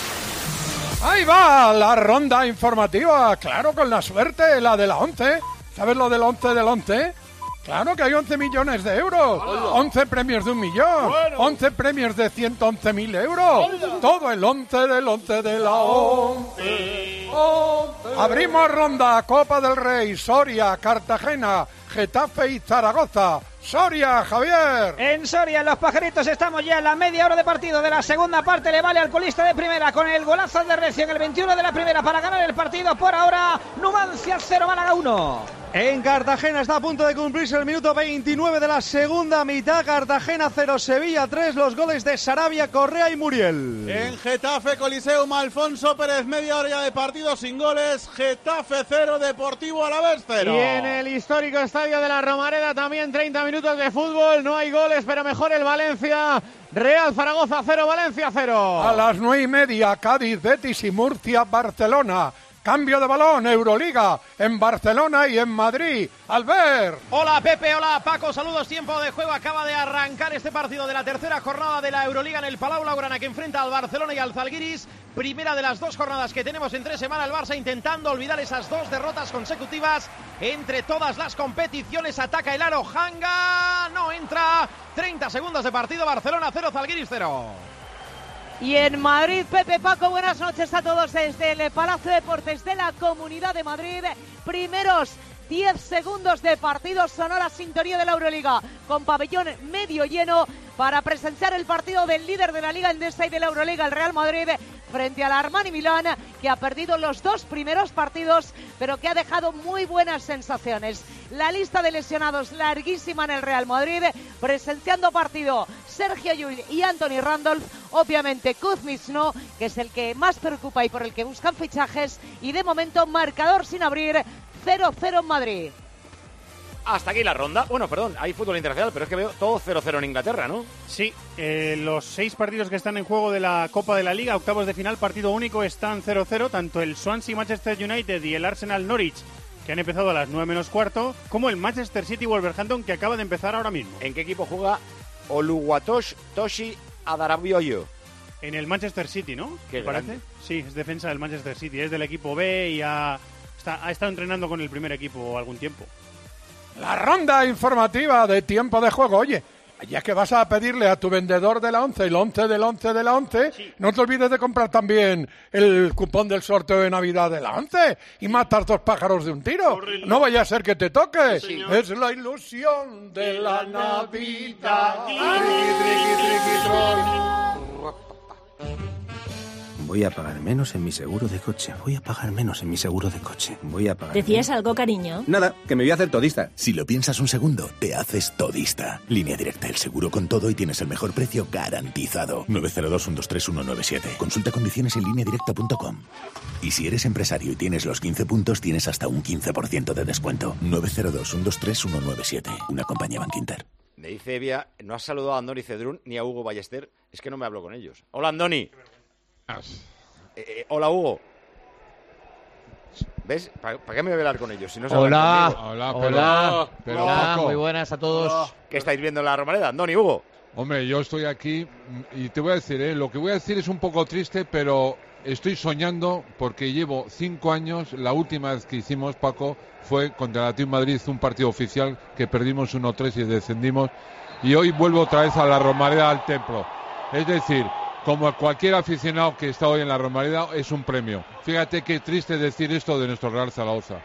Ahí va la ronda informativa. Claro, con la suerte, la de la once. ¿Sabes lo del once del once? Claro que hay once millones de euros, once premios de un millón, bueno. once premios de ciento once mil euros, Hola. Todo el once del once de la once. Abrimos ronda, Copa del Rey, Soria, Cartagena, Getafe y Zaragoza. Soria, Javier. En Soria, en Los Pajaritos, estamos ya en la media hora de partido de la segunda parte. Le vale al colista de primera con el golazo de Recio en el veintiuno de la primera para ganar el partido. Por ahora, Numancia cero, Málaga uno. En Cartagena está a punto de cumplirse el minuto veintinueve de la segunda mitad. Cartagena cero, Sevilla tres. Los goles de Sarabia, Correa y Muriel. En Getafe, Coliseum, Alfonso Pérez, media hora ya de partido sin goles. Getafe cero, Deportivo Alavés cero. Y en el histórico estadio de la Romareda también treinta minutos de fútbol. No hay goles, pero mejor el Valencia. Real Zaragoza cero, Valencia cero. A las nueve y media, Cádiz, Betis y Murcia, Barcelona. Cambio de balón, Euroliga, en Barcelona y en Madrid. Albert. Hola Pepe, hola Paco, saludos, tiempo de juego. Acaba de arrancar este partido de la tercera jornada de la Euroliga en el Palau Blaugrana, que enfrenta al Barcelona y al Zalgiris. Primera de las dos jornadas que tenemos en tres semanas. El Barça intentando olvidar esas dos derrotas consecutivas entre todas las competiciones. Ataca el aro, Hanga, no entra. treinta segundos de partido, Barcelona cero, Zalgiris cero. Y en Madrid, Pepe, Paco, buenas noches a todos desde el Palacio de Deportes de la Comunidad de Madrid. Primeros diez segundos de partido, sonó la sintonía de la Euroliga con pabellón medio lleno para presenciar el partido del líder de la Liga Endesa y de la Euroliga, el Real Madrid, frente al Armani Milán, que ha perdido los dos primeros partidos, pero que ha dejado muy buenas sensaciones. La lista de lesionados larguísima en el Real Madrid, presenciando partido Sergio Llull y Anthony Randolph, obviamente Kuzmic no, que es el que más preocupa y por el que buscan fichajes, y de momento marcador sin abrir, cero cero en Madrid. Hasta aquí la ronda. Bueno, perdón, hay fútbol internacional, pero es que veo todo cero cero en Inglaterra, ¿no? Sí, eh, los seis partidos que están en juego de la Copa de la Liga, octavos de final, partido único, están cero cero, tanto el Swansea Manchester United y el Arsenal Norwich, que han empezado a las nueve menos cuarto, como el Manchester City Wolverhampton, que acaba de empezar ahora mismo. ¿En qué equipo juega Oluwatosh Toshi Adarabioyo? En el Manchester City, ¿no? ¿Qué parece? Sí, es defensa del Manchester City, es del equipo B y ha, está, ha estado entrenando con el primer equipo algún tiempo. La ronda informativa de tiempo de juego. Oye, ya que vas a pedirle a tu vendedor de la once, el once del once de la once, sí, no te olvides de comprar también el cupón del sorteo de Navidad de la once y matar dos pájaros de un tiro. Horrible. No vaya a ser que te toque. Sí, es la ilusión de la Navidad. Voy a pagar menos en mi seguro de coche. Voy a pagar menos en mi seguro de coche. Voy a pagar... ¿Decías algo, cariño? Nada, que me voy a hacer todista. Si lo piensas un segundo, te haces todista. Línea Directa, el seguro con todo y tienes el mejor precio garantizado. nueve cero dos, uno dos tres, uno nueve siete. Consulta condiciones en línea directa punto com. Y si eres empresario y tienes los quince puntos, tienes hasta un quince por ciento de descuento. nueve cero dos, uno dos tres, uno nueve siete. Una compañía Bankinter. Me dice Evia, no has saludado a Andoni Cedrún ni a Hugo Ballester. Es que no me hablo con ellos. Hola, Andoni. Eh, eh, hola, Hugo. ¿Ves? ¿Para pa qué me voy a hablar con ellos? Si no hola, hola, pero, hola, pero hola, Paco. Muy buenas a todos. Hola. ¿Qué estáis viendo en la Romareda, Andoni, Hugo? Hombre, yo estoy aquí y te voy a decir, ¿eh? Lo que voy a decir es un poco triste, pero estoy soñando porque llevo cinco años. La última vez que hicimos, Paco, fue contra el Atlético de Madrid, un partido oficial que perdimos uno tres y descendimos. Y hoy vuelvo otra vez a la Romareda, al templo. Es decir, como cualquier aficionado que está hoy en la Romareda, es un premio. Fíjate qué triste decir esto de nuestro Real Zaragoza.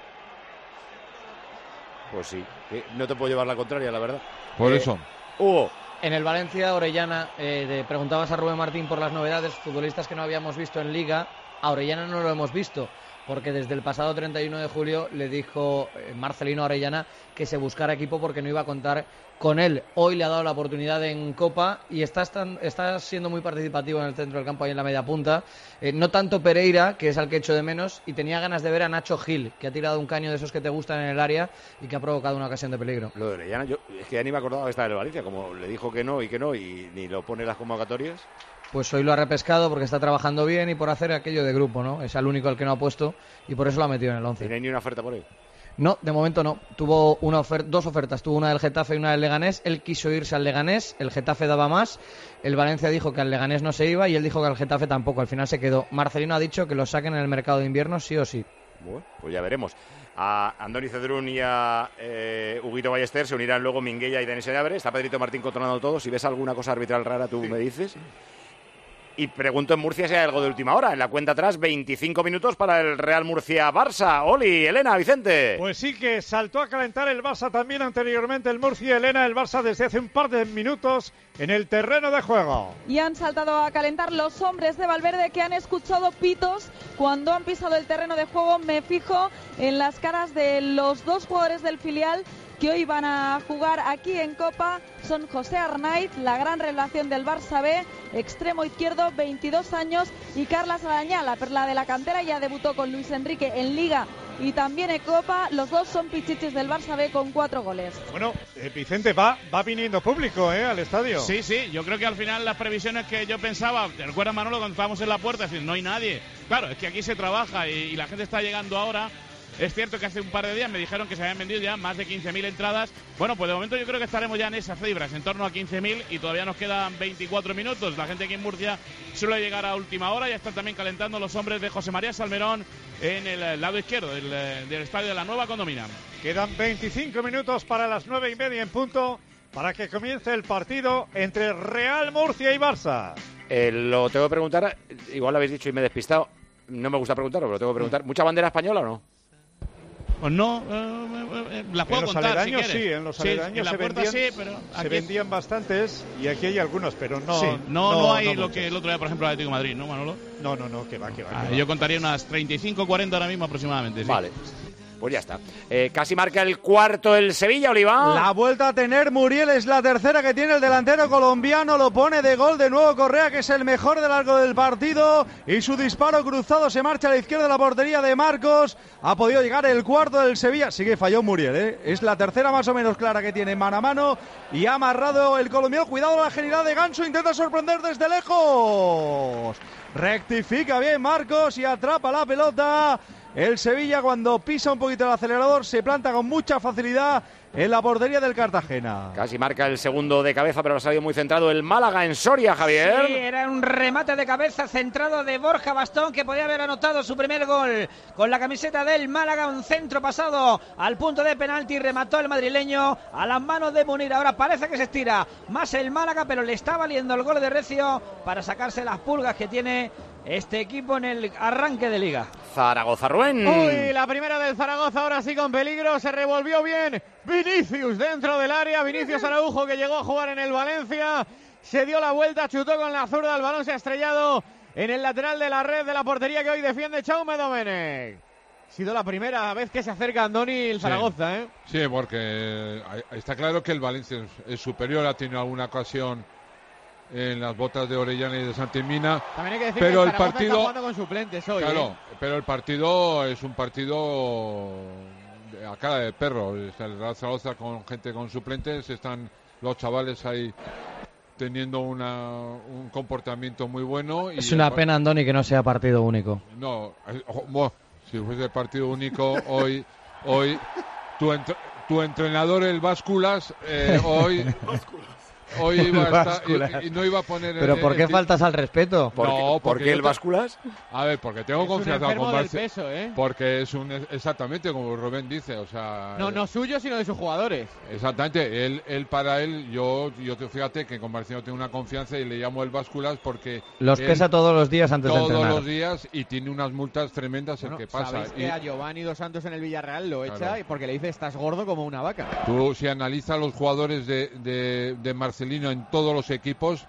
Pues sí, no te puedo llevar la contraria, la verdad. Por eh, eso. Hugo. En el Valencia, Orellana, eh, te preguntabas a Rubén Martín por las novedades, futbolistas que no habíamos visto en Liga. A Orellana no lo hemos visto, porque desde el pasado treinta y uno de julio le dijo eh, Marcelino a Orellana que se buscara equipo porque no iba a contar con él. Hoy le ha dado la oportunidad en Copa y está, estan, está siendo muy participativo en el centro del campo, ahí en la media punta. Eh, no tanto Pereira, que es al que echo de menos, y tenía ganas de ver a Nacho Gil, que ha tirado un caño de esos que te gustan en el área y que ha provocado una ocasión de peligro. Lo de Orellana, yo es que ya ni me acordaba que estaba en el Valencia, como le dijo que no y que no y ni lo pone en las convocatorias. Pues hoy lo ha repescado porque está trabajando bien y por hacer aquello de grupo, ¿no? Es el único al que no ha puesto y por eso lo ha metido en el once. ¿Y no hay ni una oferta por ahí? No, de momento no. Tuvo una ofer- dos ofertas, tuvo una del Getafe y una del Leganés. Él quiso irse al Leganés, el Getafe daba más. El Valencia dijo que al Leganés no se iba y él dijo que al Getafe tampoco. Al final se quedó. Marcelino ha dicho que lo saquen en el mercado de invierno sí o sí. Bueno, pues ya veremos. A Andoni Cedrún y a eh, Huguito Ballester se unirán luego Minguella y Denis Señabre. Está Pedrito Martín controlando todo. Si ves alguna cosa arbitral rara, tú me dices. Y pregunto en Murcia si hay algo de última hora. En la cuenta atrás, veinticinco minutos para el Real Murcia-Barça. Oli, Elena, Vicente. Pues sí que saltó a calentar el Barça también anteriormente el Murcia. Elena, el Barça desde hace un par de minutos en el terreno de juego. Y han saltado a calentar los hombres de Valverde que han escuchado pitos cuando han pisado el terreno de juego. Me fijo en las caras de los dos jugadores del filial que hoy van a jugar aquí en Copa. Son José Arnaiz, la gran revelación del Barça B, extremo izquierdo, veintidós años, y Carlas Arañá, la perla de la cantera, ya debutó con Luis Enrique en Liga y también en Copa. Los dos son pichichis del Barça B con cuatro goles. Bueno, eh, Vicente, va, va viniendo público eh, al estadio. Sí, sí, yo creo que al final las previsiones que yo pensaba, ¿te recuerdas, Manolo, cuando estábamos en la puerta? Es decir, no hay nadie. Claro, es que aquí se trabaja y, y la gente está llegando ahora. Es cierto que hace un par de días me dijeron que se habían vendido ya más de quince mil entradas. Bueno, pues de momento yo creo que estaremos ya en esas cifras, en torno a quince mil, y todavía nos quedan veinticuatro minutos. La gente aquí en Murcia suele llegar a última hora. Ya están también calentando los hombres de José María Salmerón en el lado izquierdo del, del estadio de la Nueva Condomina. Quedan veinticinco minutos para las nueve y media en punto para que comience el partido entre Real Murcia y Barça. Eh, lo tengo que preguntar, igual lo habéis dicho y me he despistado. No me gusta preguntarlo, pero lo tengo que preguntar. ¿Mucha bandera española o no? Pues no, eh, eh, la puedo en los contar aledaños si quieres. sí, en los sí, aledaños en la se, puerta vendían, sí, pero se aquí... vendían bastantes y aquí hay algunos, pero no... Sí, no, no, no hay no lo que el otro día, por ejemplo, el Atlético de Madrid, ¿no, Manolo? No, no, no, que va, que va. Ah, que va. yo contaría unas treinta y cinco cuarenta ahora mismo aproximadamente, sí. Vale. Pues ya está. Eh, casi marca el cuarto el Sevilla, Oliva. La vuelta a tener Muriel es la tercera que tiene el delantero colombiano. Lo pone de gol de nuevo Correa, que es el mejor de largo del partido. Y su disparo cruzado se marcha a la izquierda de la portería de Marcos. Ha podido llegar el cuarto del Sevilla. Sí que falló Muriel, ¿eh? Es la tercera más o menos clara que tiene mano a mano. Y ha amarrado el colombiano. Cuidado la agilidad de Ganso. Intenta sorprender desde lejos. Rectifica bien Marcos y atrapa la pelota. El Sevilla, cuando pisa un poquito el acelerador, se planta con mucha facilidad en la portería del Cartagena. Casi marca el segundo de cabeza, pero ha salido muy centrado el Málaga en Soria, Javier. Sí, era un remate de cabeza centrado de Borja Bastón, que podía haber anotado su primer gol con la camiseta del Málaga. Un centro pasado al punto de penalti, remató el madrileño a las manos de Munir. Ahora parece que se estira más el Málaga, pero le está valiendo el gol de Recio para sacarse las pulgas que tiene este equipo en el arranque de Liga. Zaragoza, Rubén. Uy, la primera del Zaragoza, ahora sí con peligro, se revolvió bien Vinicius dentro del área, Vinicius Araujo, que llegó a jugar en el Valencia, se dio la vuelta, chutó con la zurda, el balón se ha estrellado en el lateral de la red de la portería que hoy defiende Jaume Domenech. Ha sido la primera vez que se acerca Andoni el Zaragoza, ¿eh? Sí, porque está claro que el Valencia es superior, ha tenido alguna ocasión en las botas de Orellana y de Santimina. También hay que decir pero que el, el partido está jugando con suplentes hoy. Claro, ¿eh? Pero el partido es un partido a cara de perro. El Real Zaragoza con gente con suplentes, están los chavales ahí teniendo una, un comportamiento muy bueno. Y es una pena, Andoni, que no sea partido único. No, bueno, si fuese partido único hoy, hoy tu, entre, tu entrenador el Básculas eh, hoy. Hoy iba a estar, y, y no iba a poner... ¿Pero por qué faltas al respeto? ¿Por no, qué, porque ¿por qué el te... Básculas? A ver, porque tengo es confianza un con Barcelona. Peso, ¿eh? Porque es un... Exactamente, como Rubén dice, o sea... No, no suyo, sino de sus jugadores. Exactamente, él, él para él, yo, yo fíjate que con Marcelo tengo una confianza y le llamo el Básculas porque... Los pesa todos los días antes de entrenar. Todos los días y tiene unas multas tremendas bueno, el que pasa. Sabéis que y... a Giovanni Dos Santos en el Villarreal lo echa claro. porque le dice estás gordo como una vaca. Tú, si analizas los jugadores de, de, de Marcelino en todos los equipos,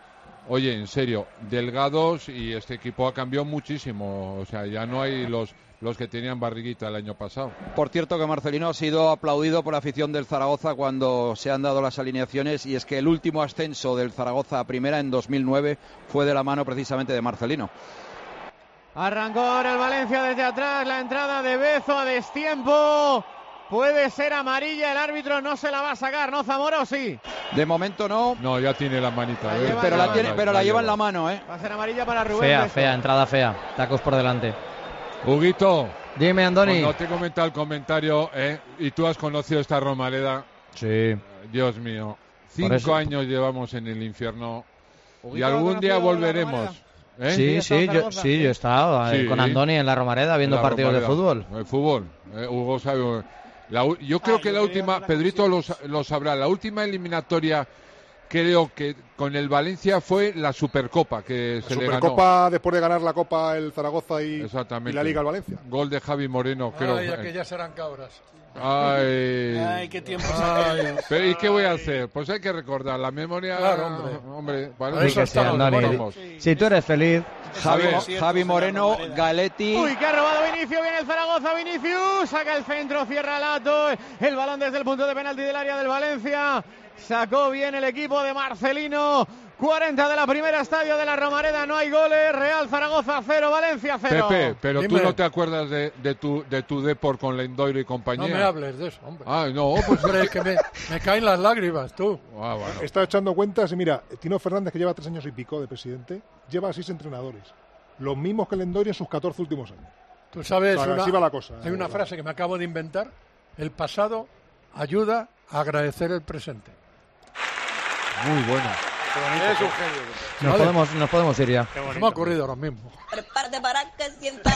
oye, en serio, delgados, y este equipo ha cambiado muchísimo. O sea, ya no hay los, los que tenían barriguita el año pasado. Por cierto, que Marcelino ha sido aplaudido por la afición del Zaragoza cuando se han dado las alineaciones, y es que el último ascenso del Zaragoza a primera en dos mil nueve fue de la mano precisamente de Marcelino. Arrancó ahora el Valencia desde atrás, la entrada de Bezo a destiempo. Puede ser amarilla, el árbitro no se la va a sacar, ¿no, Zamora, o sí? De momento no. No, ya tiene la manita. La ¿eh? lleva, pero la, la, tiene, la, pero la, la lleva en la mano, ¿eh? Va a ser amarilla para Rubén Fea, Bezo. fea, entrada fea. Tacos por delante. Huguito. Dime, Andoni. No te he comentado el comentario, ¿eh? Y tú has conocido esta Romareda. Sí. Dios mío. Cinco años llevamos en el infierno. Huguito, y algún día volveremos. ¿Eh? Sí, sí, yo, sí, yo he estado sí. con Andoni en la Romareda viendo la partidos Romareda. de fútbol. El fútbol. Eh, Hugo sabe. La, yo creo ah, que yo la última, Pedrito lo, lo sabrá, la última eliminatoria creo que con el Valencia fue la Supercopa que la se Supercopa le ganó. Después de ganar la Copa el Zaragoza y, y la Liga al Valencia. Gol de Javi Moreno, creo. Ay, aquellas eran cabras. Ay, Ay, qué tiempo. Ay, pero ¿y qué voy a hacer? Pues hay que recordar la memoria. Claro, hombre. hombre para eso estamos. Andoni, si tú eres feliz. Javi, Javi Moreno, Galetti. Uy, que ha robado Vinicio, viene el Zaragoza, Vinicius, saca el centro, cierra Lato, el balón desde el punto de penalti del área del Valencia, sacó bien el equipo de Marcelino, cuarenta de la primera, estadio de la Romareda, no hay goles, Real Zaragoza cero, Valencia cero. Pepe, pero Dime. tú no te acuerdas de, de tu de tu Depor con Lendoiro y compañía. No me hables de eso, hombre. Ah, no, pues hombre, es que me, me caen las lágrimas, tú. Ah, bueno. He estado echando cuentas y mira, Tino Fernández, que lleva tres años y pico de presidente, lleva seis entrenadores. Los mismos que Lendoiro en sus catorce últimos años. Tú sabes, o sea, una, así va la cosa, hay una frase que me acabo de inventar. El pasado ayuda a agradecer el presente. Muy bueno. Es un genio. Nos, Vale. podemos, nos podemos ir ya. Se me ha ocurrido ahora mismo. Prepárate para que sientas.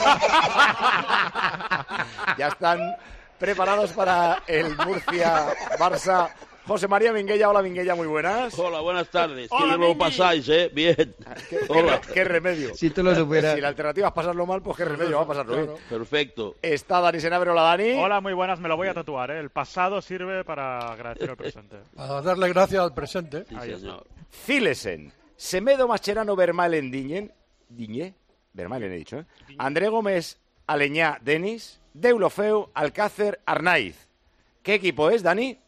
Ya están preparados para el Murcia-Barça. José María Minguella, hola Minguella, muy buenas. Hola, buenas tardes. Hola, ¿Qué lo pasáis, eh? Bien. ¿Qué, hola. Qué, qué remedio. Si tú lo supieras. Si la alternativa es pasarlo mal, pues qué remedio va a pasarlo bien. Perfecto. Está Dani Senabre, hola Dani. Hola, muy buenas, me lo voy a tatuar, ¿eh? El pasado sirve para agradecer el presente. Para darle gracias al presente. Sí, Ahí señor. Cilesen, Semedo, Mascherano, Vermaelen, Diñen, Diñé, Vermaelen he dicho, ¿eh? André Gómez, Aleñá, Denis, Deulofeu, Alcácer, Arnaiz. ¿Qué equipo es, Dani?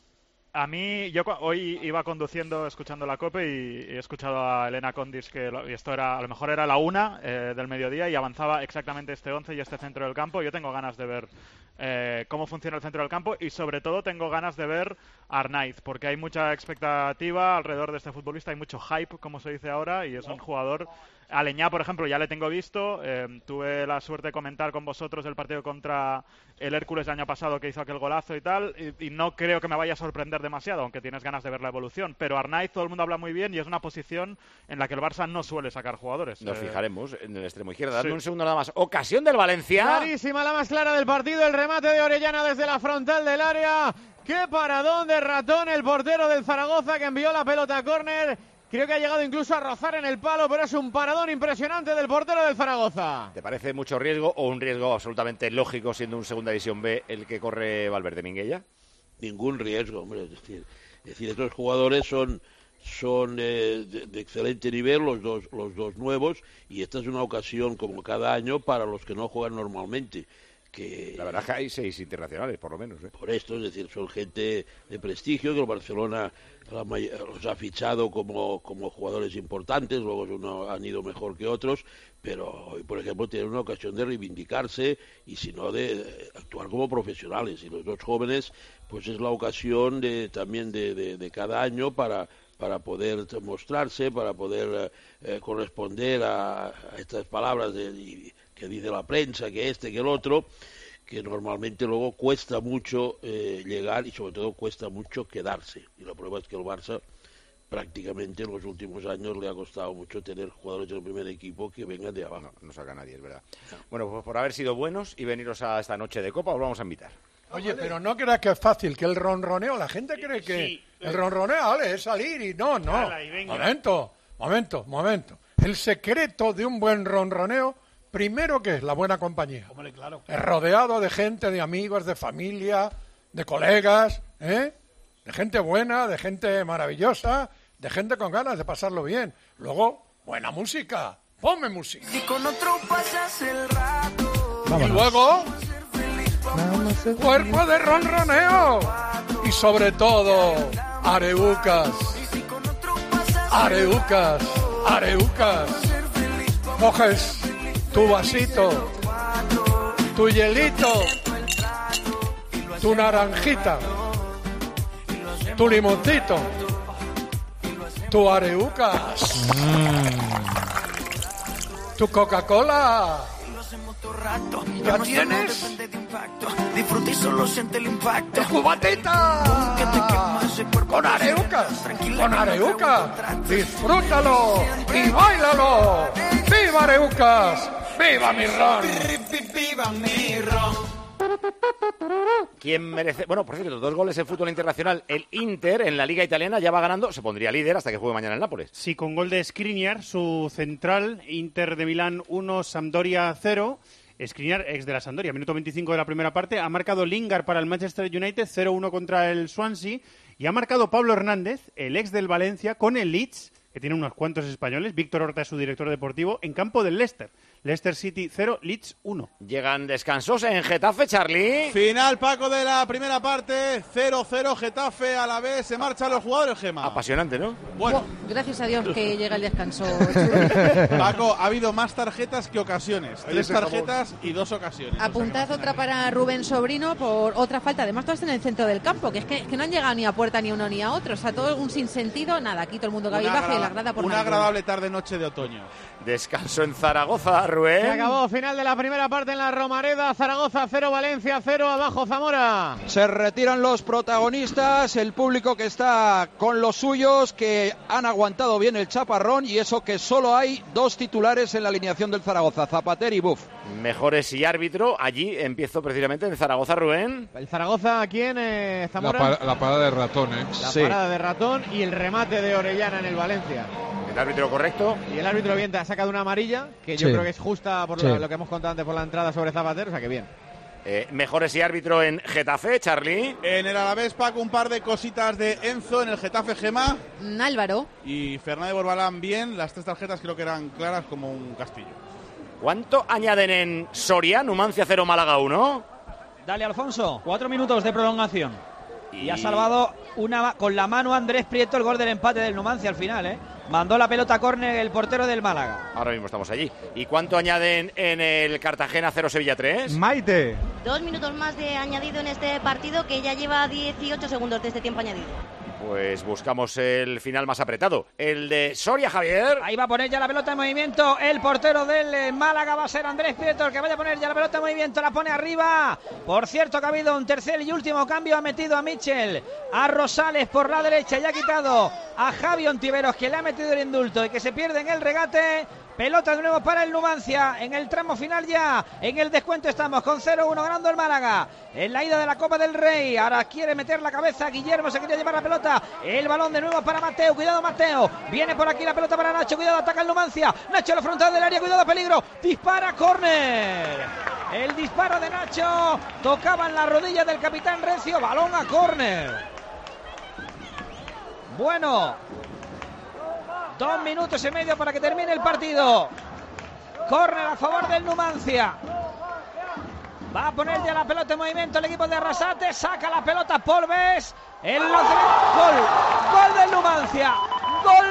A mí, yo hoy iba conduciendo, escuchando la COPE y he escuchado a Elena Condis que lo, y esto era, a lo mejor era la una eh, del mediodía y avanzaba exactamente este once y este centro del campo. Yo tengo ganas de ver eh, cómo funciona el centro del campo y sobre todo tengo ganas de ver a Arnaiz porque hay mucha expectativa alrededor de este futbolista, hay mucho hype, como se dice ahora, y es un jugador... Aleñá, por ejemplo, ya le tengo visto. Eh, tuve la suerte de comentar con vosotros el partido contra el Hércules el año pasado que hizo aquel golazo y tal, y, y no creo que me vaya a sorprender demasiado, aunque tienes ganas de ver la evolución. Pero Arnaiz, todo el mundo habla muy bien y es una posición en la que el Barça no suele sacar jugadores. Nos eh, fijaremos en el extremo izquierdo. Dame sí. un segundo nada más. Ocasión del Valencia. Clarísima, la más clara del partido, el remate de Orellana desde la frontal del área. ¡Qué paradón de Ratón, el portero del Zaragoza, que envió la pelota a córner! Creo que ha llegado incluso a rozar en el palo, pero es un paradón impresionante del portero del Zaragoza. ¿Te parece mucho riesgo o un riesgo absolutamente lógico siendo un Segunda División B el que corre Valverde, Minguella? Ningún riesgo, hombre. Es decir, es decir estos jugadores son, son eh, de, de excelente nivel, los dos, los dos nuevos, y esta es una ocasión, como cada año, para los que no juegan normalmente. Que, la verdad es que hay seis internacionales, por lo menos. ¿eh? Por esto, es decir, son gente de prestigio que el Barcelona la, los ha fichado como, como jugadores importantes, luego unos han ido mejor que otros, pero hoy, por ejemplo, tienen una ocasión de reivindicarse y si no de, de actuar como profesionales. Y los dos jóvenes, pues es la ocasión de, también de, de, de cada año para para poder mostrarse, para poder eh, corresponder a, a estas palabras de, y, que dice la prensa, que este, que el otro, que normalmente luego cuesta mucho eh, llegar y sobre todo cuesta mucho quedarse. Y la prueba es que el Barça prácticamente en los últimos años le ha costado mucho tener jugadores del primer equipo que vengan de abajo. No, no saca nadie, es verdad. Bueno, pues por haber sido buenos y veniros a esta noche de Copa, os vamos a invitar. Oye, pero no creas que es fácil, que el ronroneo, la gente cree que sí. El ronroneo, vale, es salir y no, no. Dale, y momento, momento, momento. El secreto de un buen ronroneo, primero que es la buena compañía. Hombre, claro. Es rodeado de gente, de amigos, de familia, de colegas, ¿eh? De gente buena, de gente maravillosa. de gente con ganas de pasarlo bien. Luego, buena música. Ponme música. Y con otro pasas el rato. Y luego, cuerpo de ronroneo. Y sobre todo, areucas. Areucas. Areucas. Coges tu vasito, tu hielito, tu naranjita, tu limoncito, tu areucas, tu Coca-Cola. ¿Ya tienes? Disfruta y solo siente el impacto. ¡Cubatita! Con areucas, con areucas. Disfrútalo y báilalo. ¡Viva Areucas! ¡Viva mi ron! ¡Viva mi ron! ¿Quién merece? Bueno, por cierto, dos goles en fútbol internacional. El Inter en la Liga Italiana ya va ganando, se pondría líder hasta que juegue mañana el Nápoles. Sí, con gol de Skriniar, su central. Inter de Milán uno, Sampdoria cero. Skriniar, ex de la Sampdoria, minuto veinticinco de la primera parte. Ha marcado Lingard para el Manchester United, cero uno contra el Swansea. Y ha marcado Pablo Hernández, el ex del Valencia, con el Leeds, que tiene unos cuantos españoles. Víctor Horta es su director deportivo, en campo del Leicester. Leicester City cero, Leeds uno. Llegan descansos en Getafe, Charlie. Final, Paco, de la primera parte. cero cero, Getafe a la vez. Se marchan los jugadores, Gema. Apasionante, ¿no? Bueno. Oh, gracias a Dios que llega el descanso. Paco, ha habido más tarjetas que ocasiones. Tres tarjetas y dos ocasiones. Apuntad otra para Rubén Sobrino por otra falta. Además, todas en el centro del campo, que es que, que no han llegado ni a puerta ni a uno ni a otro. O sea, todo un sinsentido. Nada, aquí todo el mundo cabizbajo y la grada por Una agradable tarde-noche de otoño. Descanso en Zaragoza, Rubén. Se acabó, final de la primera parte en la Romareda. Zaragoza cero, Valencia cero, abajo Zamora. Se retiran los protagonistas, el público que está con los suyos, que han aguantado bien el chaparrón, y eso que solo hay dos titulares en la alineación del Zaragoza, Zapater y Buff. Mejores y árbitro, allí empiezo precisamente en Zaragoza, Rubén. ¿El Zaragoza quién, eh, Zamora? La, pa la parada de ratón, ¿eh? La sí. parada de ratón y el remate de Orellana en el Valencia. El árbitro correcto. Y el árbitro bien, te ha sacado una amarilla, que yo Sí. creo que es justa por Sí. lo, lo que hemos contado antes por la entrada sobre Zapater, o sea que bien. Eh, mejores y árbitro en Getafe, Charlie. En el Alavés, Paco, un par de cositas de Enzo. En el Getafe, Gema. Álvaro. Y Fernández Borbalán bien. Las tres tarjetas creo que eran claras como un castillo. ¿Cuánto añaden en Soria? Numancia cero, Málaga uno. Dale, Alfonso. Cuatro minutos de prolongación. Y, y ha salvado una con la mano Andrés Prieto el gol del empate del Numancia al final, ¿eh? Mandó la pelota a córner el portero del Málaga. Ahora mismo estamos allí. ¿Y cuánto añaden en el Cartagena cero, Sevilla tres? Maite. Dos minutos más de añadido en este partido, que ya lleva dieciocho segundos de este tiempo añadido. Pues buscamos el final más apretado. El de Soria, Javier. Ahí va a poner ya la pelota en movimiento. El portero del Málaga va a ser Andrés Prieto el que vaya a poner ya la pelota en movimiento. La pone arriba. Por cierto que ha habido un tercer y último cambio. Ha metido a Mitchell, a Rosales por la derecha y ha quitado a Javi Ontiveros, que le ha metido el indulto y que se pierde en el regate. Pelota de nuevo para el Numancia en el tramo final ya. En el descuento estamos con cero uno ganando el Málaga. En la ida de la Copa del Rey. Ahora quiere meter la cabeza. Guillermo se quería llevar la pelota. El balón de nuevo para Mateo. Cuidado Mateo. Viene por aquí la pelota para Nacho. Cuidado, ataca el Numancia. Nacho a la frontal del área. Cuidado, peligro. Dispara, córner. El disparo de Nacho. Tocaba en la rodilla del capitán Recio. Balón a córner. Bueno. Dos minutos y medio para que termine el partido. Córner a favor del Numancia. Va a poner ya la pelota en movimiento el equipo de Arrasate. Saca la pelota Polves. El gol. Gol del Numancia. Gol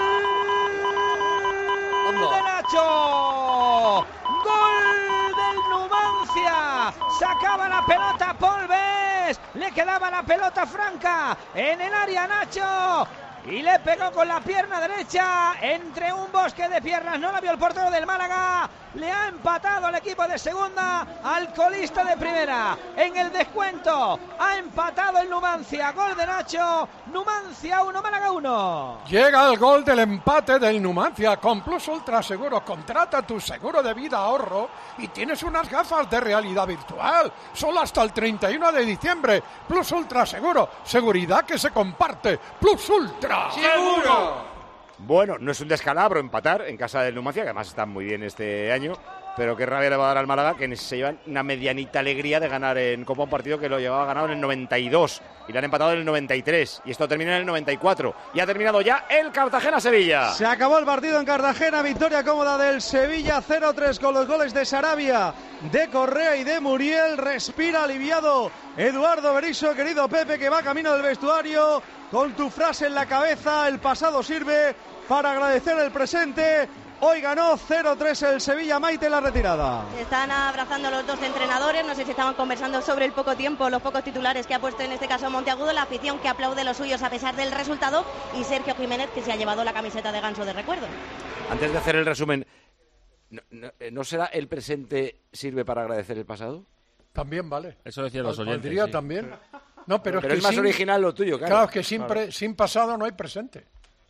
de Nacho. Gol del Numancia. Sacaba la pelota Polves. Le quedaba la pelota franca en el área Nacho. Y le pegó con la pierna derecha entre un bosque de piernas. No la vio el portero del Málaga. Le ha empatado el equipo de segunda al colista de primera. En el descuento ha empatado el Numancia. Gol de Nacho. Numancia uno, Málaga uno. Llega el gol del empate del Numancia con Plus Ultra Seguro. Contrata tu seguro de vida ahorro y tienes unas gafas de realidad virtual. Solo hasta el treinta y uno de diciembre. Plus Ultra Seguro. Seguridad que se comparte. Plus Ultra. ¡Seguro! Bueno, no es un descalabro empatar en casa del Numancia, que además está muy bien este año. pero qué rabia le va a dar al Málaga, que se llevan una medianita alegría de ganar en Copa un partido que lo llevaba ganado en el noventa y dos y le han empatado en el noventa y tres, y esto termina en el noventa y cuatro, y ha terminado ya el Cartagena-Sevilla. Se acabó el partido en Cartagena, victoria cómoda del Sevilla cero tres con los goles de Sarabia, de Correa y de Muriel. Respira aliviado Eduardo Berizzo, querido Pepe, que va camino del vestuario con tu frase en la cabeza: el pasado sirve para agradecer el presente. Hoy ganó cero tres el Sevilla. Maite, la retirada. Se están abrazando los dos entrenadores, no sé si estaban conversando sobre el poco tiempo, los pocos titulares que ha puesto en este caso Monteagudo, la afición que aplaude los suyos a pesar del resultado, y Sergio Jiménez, que se ha llevado la camiseta de Ganso de recuerdo. Antes de hacer el resumen, ¿no, no, ¿no será el presente sirve para agradecer el pasado? También vale. Eso decían los oyentes. Podría sí. también. No, pero, pero es, es que más sin, original lo tuyo, claro. Claro, es que sin, claro. Pre, sin pasado no hay presente.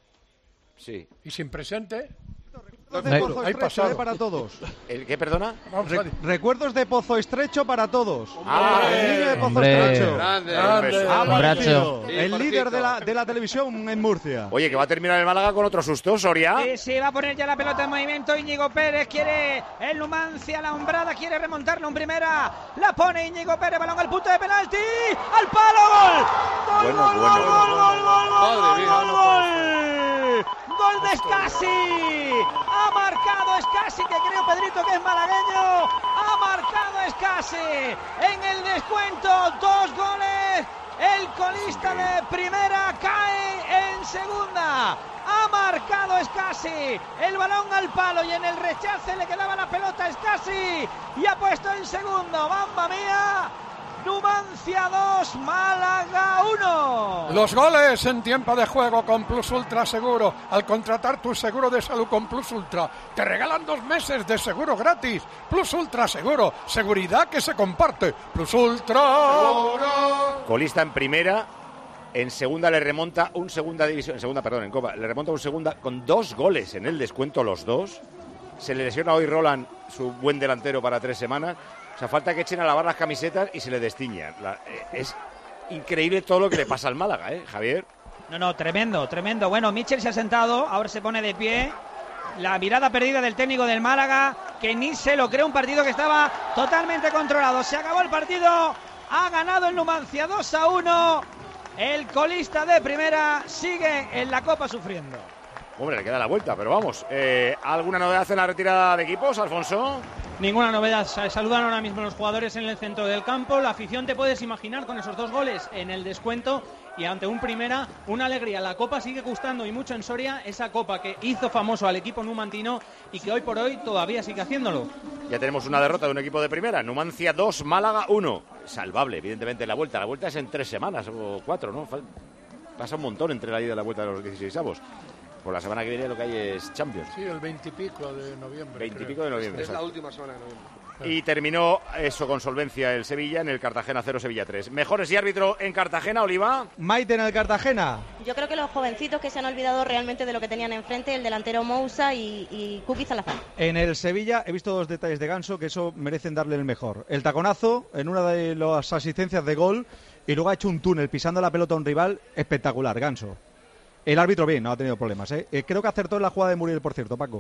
Sí. Y sin presente... De Pozo hay Estrecho, pasado. eh, para todos. ¿El qué, perdona? Re recuerdos de Pozo Estrecho para todos. Ah, el niño de Pozo hombre. Estrecho. Grande. Grande. Ha aparecido. Sí, El porcito. líder de la, de la televisión en Murcia. Oye, que va a terminar el Málaga con otro susto, Soria. Sí, sí, va a poner ya la pelota en movimiento. Íñigo Pérez quiere el Numancia, la hombrada, quiere remontarlo en primera. La pone Íñigo Pérez, balón al punto de penalti. ¡Al palo! ¡Gol! ¡Gol, Bueno, gol, bueno. gol, gol, gol, gol, Madre gol, mía, gol, no gol! ¡Gol de Escasi! Ha marcado Escasi, que creo, Pedrito, que es malagueño. Ha marcado Escasi en el descuento. Dos goles. El colista de primera cae en segunda. Ha marcado Escasi. El balón al palo y en el rechace le quedaba la pelota a Escasi. Y ha puesto en segundo. ¡Mamma mía! Numancia dos, Málaga uno. Los goles en tiempo de juego con Plus Ultra Seguro. Al contratar tu seguro de salud con Plus Ultra, te regalan dos meses de seguro gratis. Plus Ultra Seguro, seguridad que se comparte. Plus Ultra. Colista en primera, en segunda le remonta un segunda división, en segunda, perdón, en Copa, le remonta un segunda con dos goles en el descuento los dos. Se le lesiona hoy Roland, su buen delantero, para tres semanas. O sea, falta que echen a lavar las camisetas y se le destiñan. La, eh, es increíble todo lo que le pasa al Málaga, ¿eh, Javier? No, no, tremendo, tremendo. Bueno, Michel se ha sentado, ahora se pone de pie. La mirada perdida del técnico del Málaga, que ni se lo cree, un partido que estaba totalmente controlado. Se acabó el partido, ha ganado el Numancia dos a uno. El colista de primera sigue en la Copa sufriendo. Hombre, le queda la vuelta, pero vamos. Eh, ¿Alguna novedad en la retirada de equipos, Alfonso? Ninguna novedad. Saludan ahora mismo los jugadores en el centro del campo. La afición, te puedes imaginar, con esos dos goles en el descuento y ante un primera, una alegría. La Copa sigue gustando y mucho en Soria, esa Copa que hizo famoso al equipo numantino y que hoy por hoy todavía sigue haciéndolo. Ya tenemos una derrota de un equipo de primera. Numancia dos, Málaga uno. Salvable, evidentemente, la vuelta. La vuelta es en tres semanas o cuatro, ¿no? Pasa un montón entre la ida y la vuelta de los dieciseisavos. Por la semana que viene lo que hay es Champions. Sí, el veintipico de noviembre. Veintipico de noviembre. Es la exacto. última semana de noviembre. Y terminó eso con solvencia el Sevilla en el Cartagena cero, Sevilla tres. Mejores y árbitro en Cartagena, Oliva. Maite en el Cartagena. Yo creo que los jovencitos que se han olvidado realmente de lo que tenían enfrente, el delantero Moussa y, y Kuki Salazar. En el Sevilla he visto dos detalles de Ganso que eso merecen darle el mejor. El taconazo en una de las asistencias de gol y luego ha hecho un túnel pisando la pelota a un rival espectacular, Ganso. El árbitro bien, no ha tenido problemas, ¿eh? Eh, creo que acertó en la jugada de Muriel, por cierto, Paco.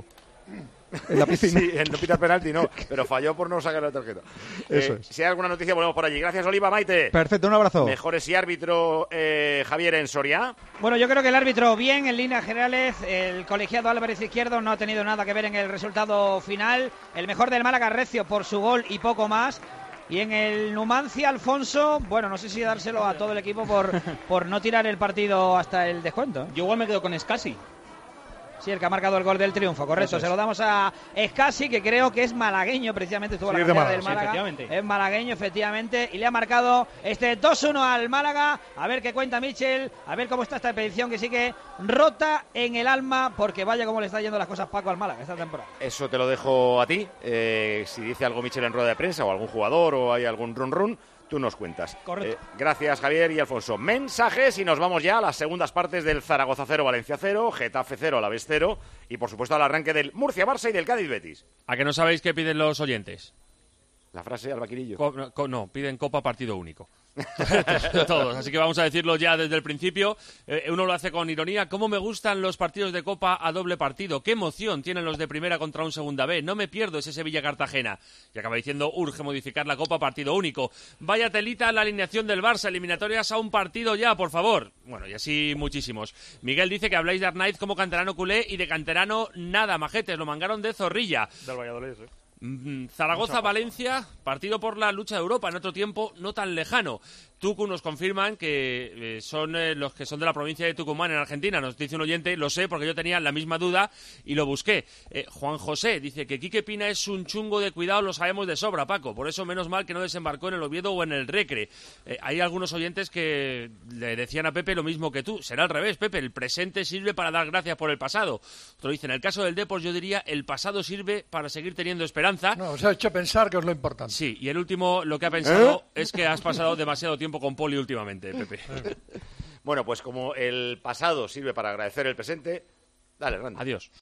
En la piscina. Sí, en no pitar penalti no, pero falló por no sacar la tarjeta. Eso Eh, es. Si hay alguna noticia, volvemos por allí. Gracias, Oliva, Maite. Perfecto, un abrazo. Mejores y árbitro, eh, Javier, en Soria. Bueno, yo creo que el árbitro bien en líneas generales. El colegiado Álvarez Izquierdo no ha tenido nada que ver en el resultado final. El mejor del Málaga, Recio, por su gol y poco más. Y en el Numancia, Alfonso, bueno, no sé si dárselo a todo el equipo por, por no tirar el partido hasta el descuento. Yo igual me quedo con Escasi. Sí, el que ha marcado el gol del triunfo, correcto. Eso es. Se lo damos a Escasi, que creo que es malagueño, precisamente estuvo Sí, en es la de cantera del Málaga, sí, Málaga. efectivamente. Es malagueño, efectivamente, y le ha marcado este dos uno al Málaga. A ver qué cuenta Michel, a ver cómo está esta expedición que sigue rota en el alma, porque vaya cómo le está yendo las cosas Paco al Málaga esta temporada. Eso te lo dejo a ti. Eh, si dice algo Michel en rueda de prensa o algún jugador o hay algún run run, tú nos cuentas. Correcto. Eh, gracias, Javier y Alfonso. Mensajes y nos vamos ya a las segundas partes del Zaragoza cero, Valencia cero, Getafe cero, Alavés cero y, por supuesto, al arranque del Murcia-Barça y del Cádiz-Betis. ¿A que no sabéis qué piden los oyentes? La frase al vaquerillo. Co- co- no, piden Copa partido único. Todos, así que vamos a decirlo ya desde el principio. Eh, uno lo hace con ironía. ¿Cómo me gustan los partidos de Copa a doble partido? ¿Qué emoción tienen los de primera contra un segunda B? No me pierdo ese Sevilla-Cartagena. Y acaba diciendo, urge modificar la Copa partido único. Vaya telita la alineación del Barça, eliminatorias a un partido ya, por favor. Bueno, y así muchísimos. Miguel dice que habláis de Arnaiz como canterano culé y de canterano nada, majetes, lo mangaron de zorrilla. Del Valladolid, sí. Zaragoza-Valencia, partido por la lucha de Europa en otro tiempo no tan lejano. Tucu nos confirman que eh, son eh, los que son de la provincia de Tucumán en Argentina. Nos dice un oyente, lo sé porque yo tenía la misma duda y lo busqué. Eh, Juan José dice que Quique Pina es un chungo de cuidado, lo sabemos de sobra, Paco. Por eso menos mal que no desembarcó en el Oviedo o en el Recre. Eh, hay algunos oyentes que le decían a Pepe lo mismo que tú. Será al revés, Pepe. El presente sirve para dar gracias por el pasado. Otro dice, en el caso del Depor yo diría el pasado sirve para seguir teniendo esperanza. No, os ha hecho pensar que es lo importante. Sí, y el último lo que ha pensado ¿Eh? es que has pasado demasiado tiempo con Poli últimamente, Pepe. Bueno, pues como el pasado sirve para agradecer el presente, dale, Randy. Adiós.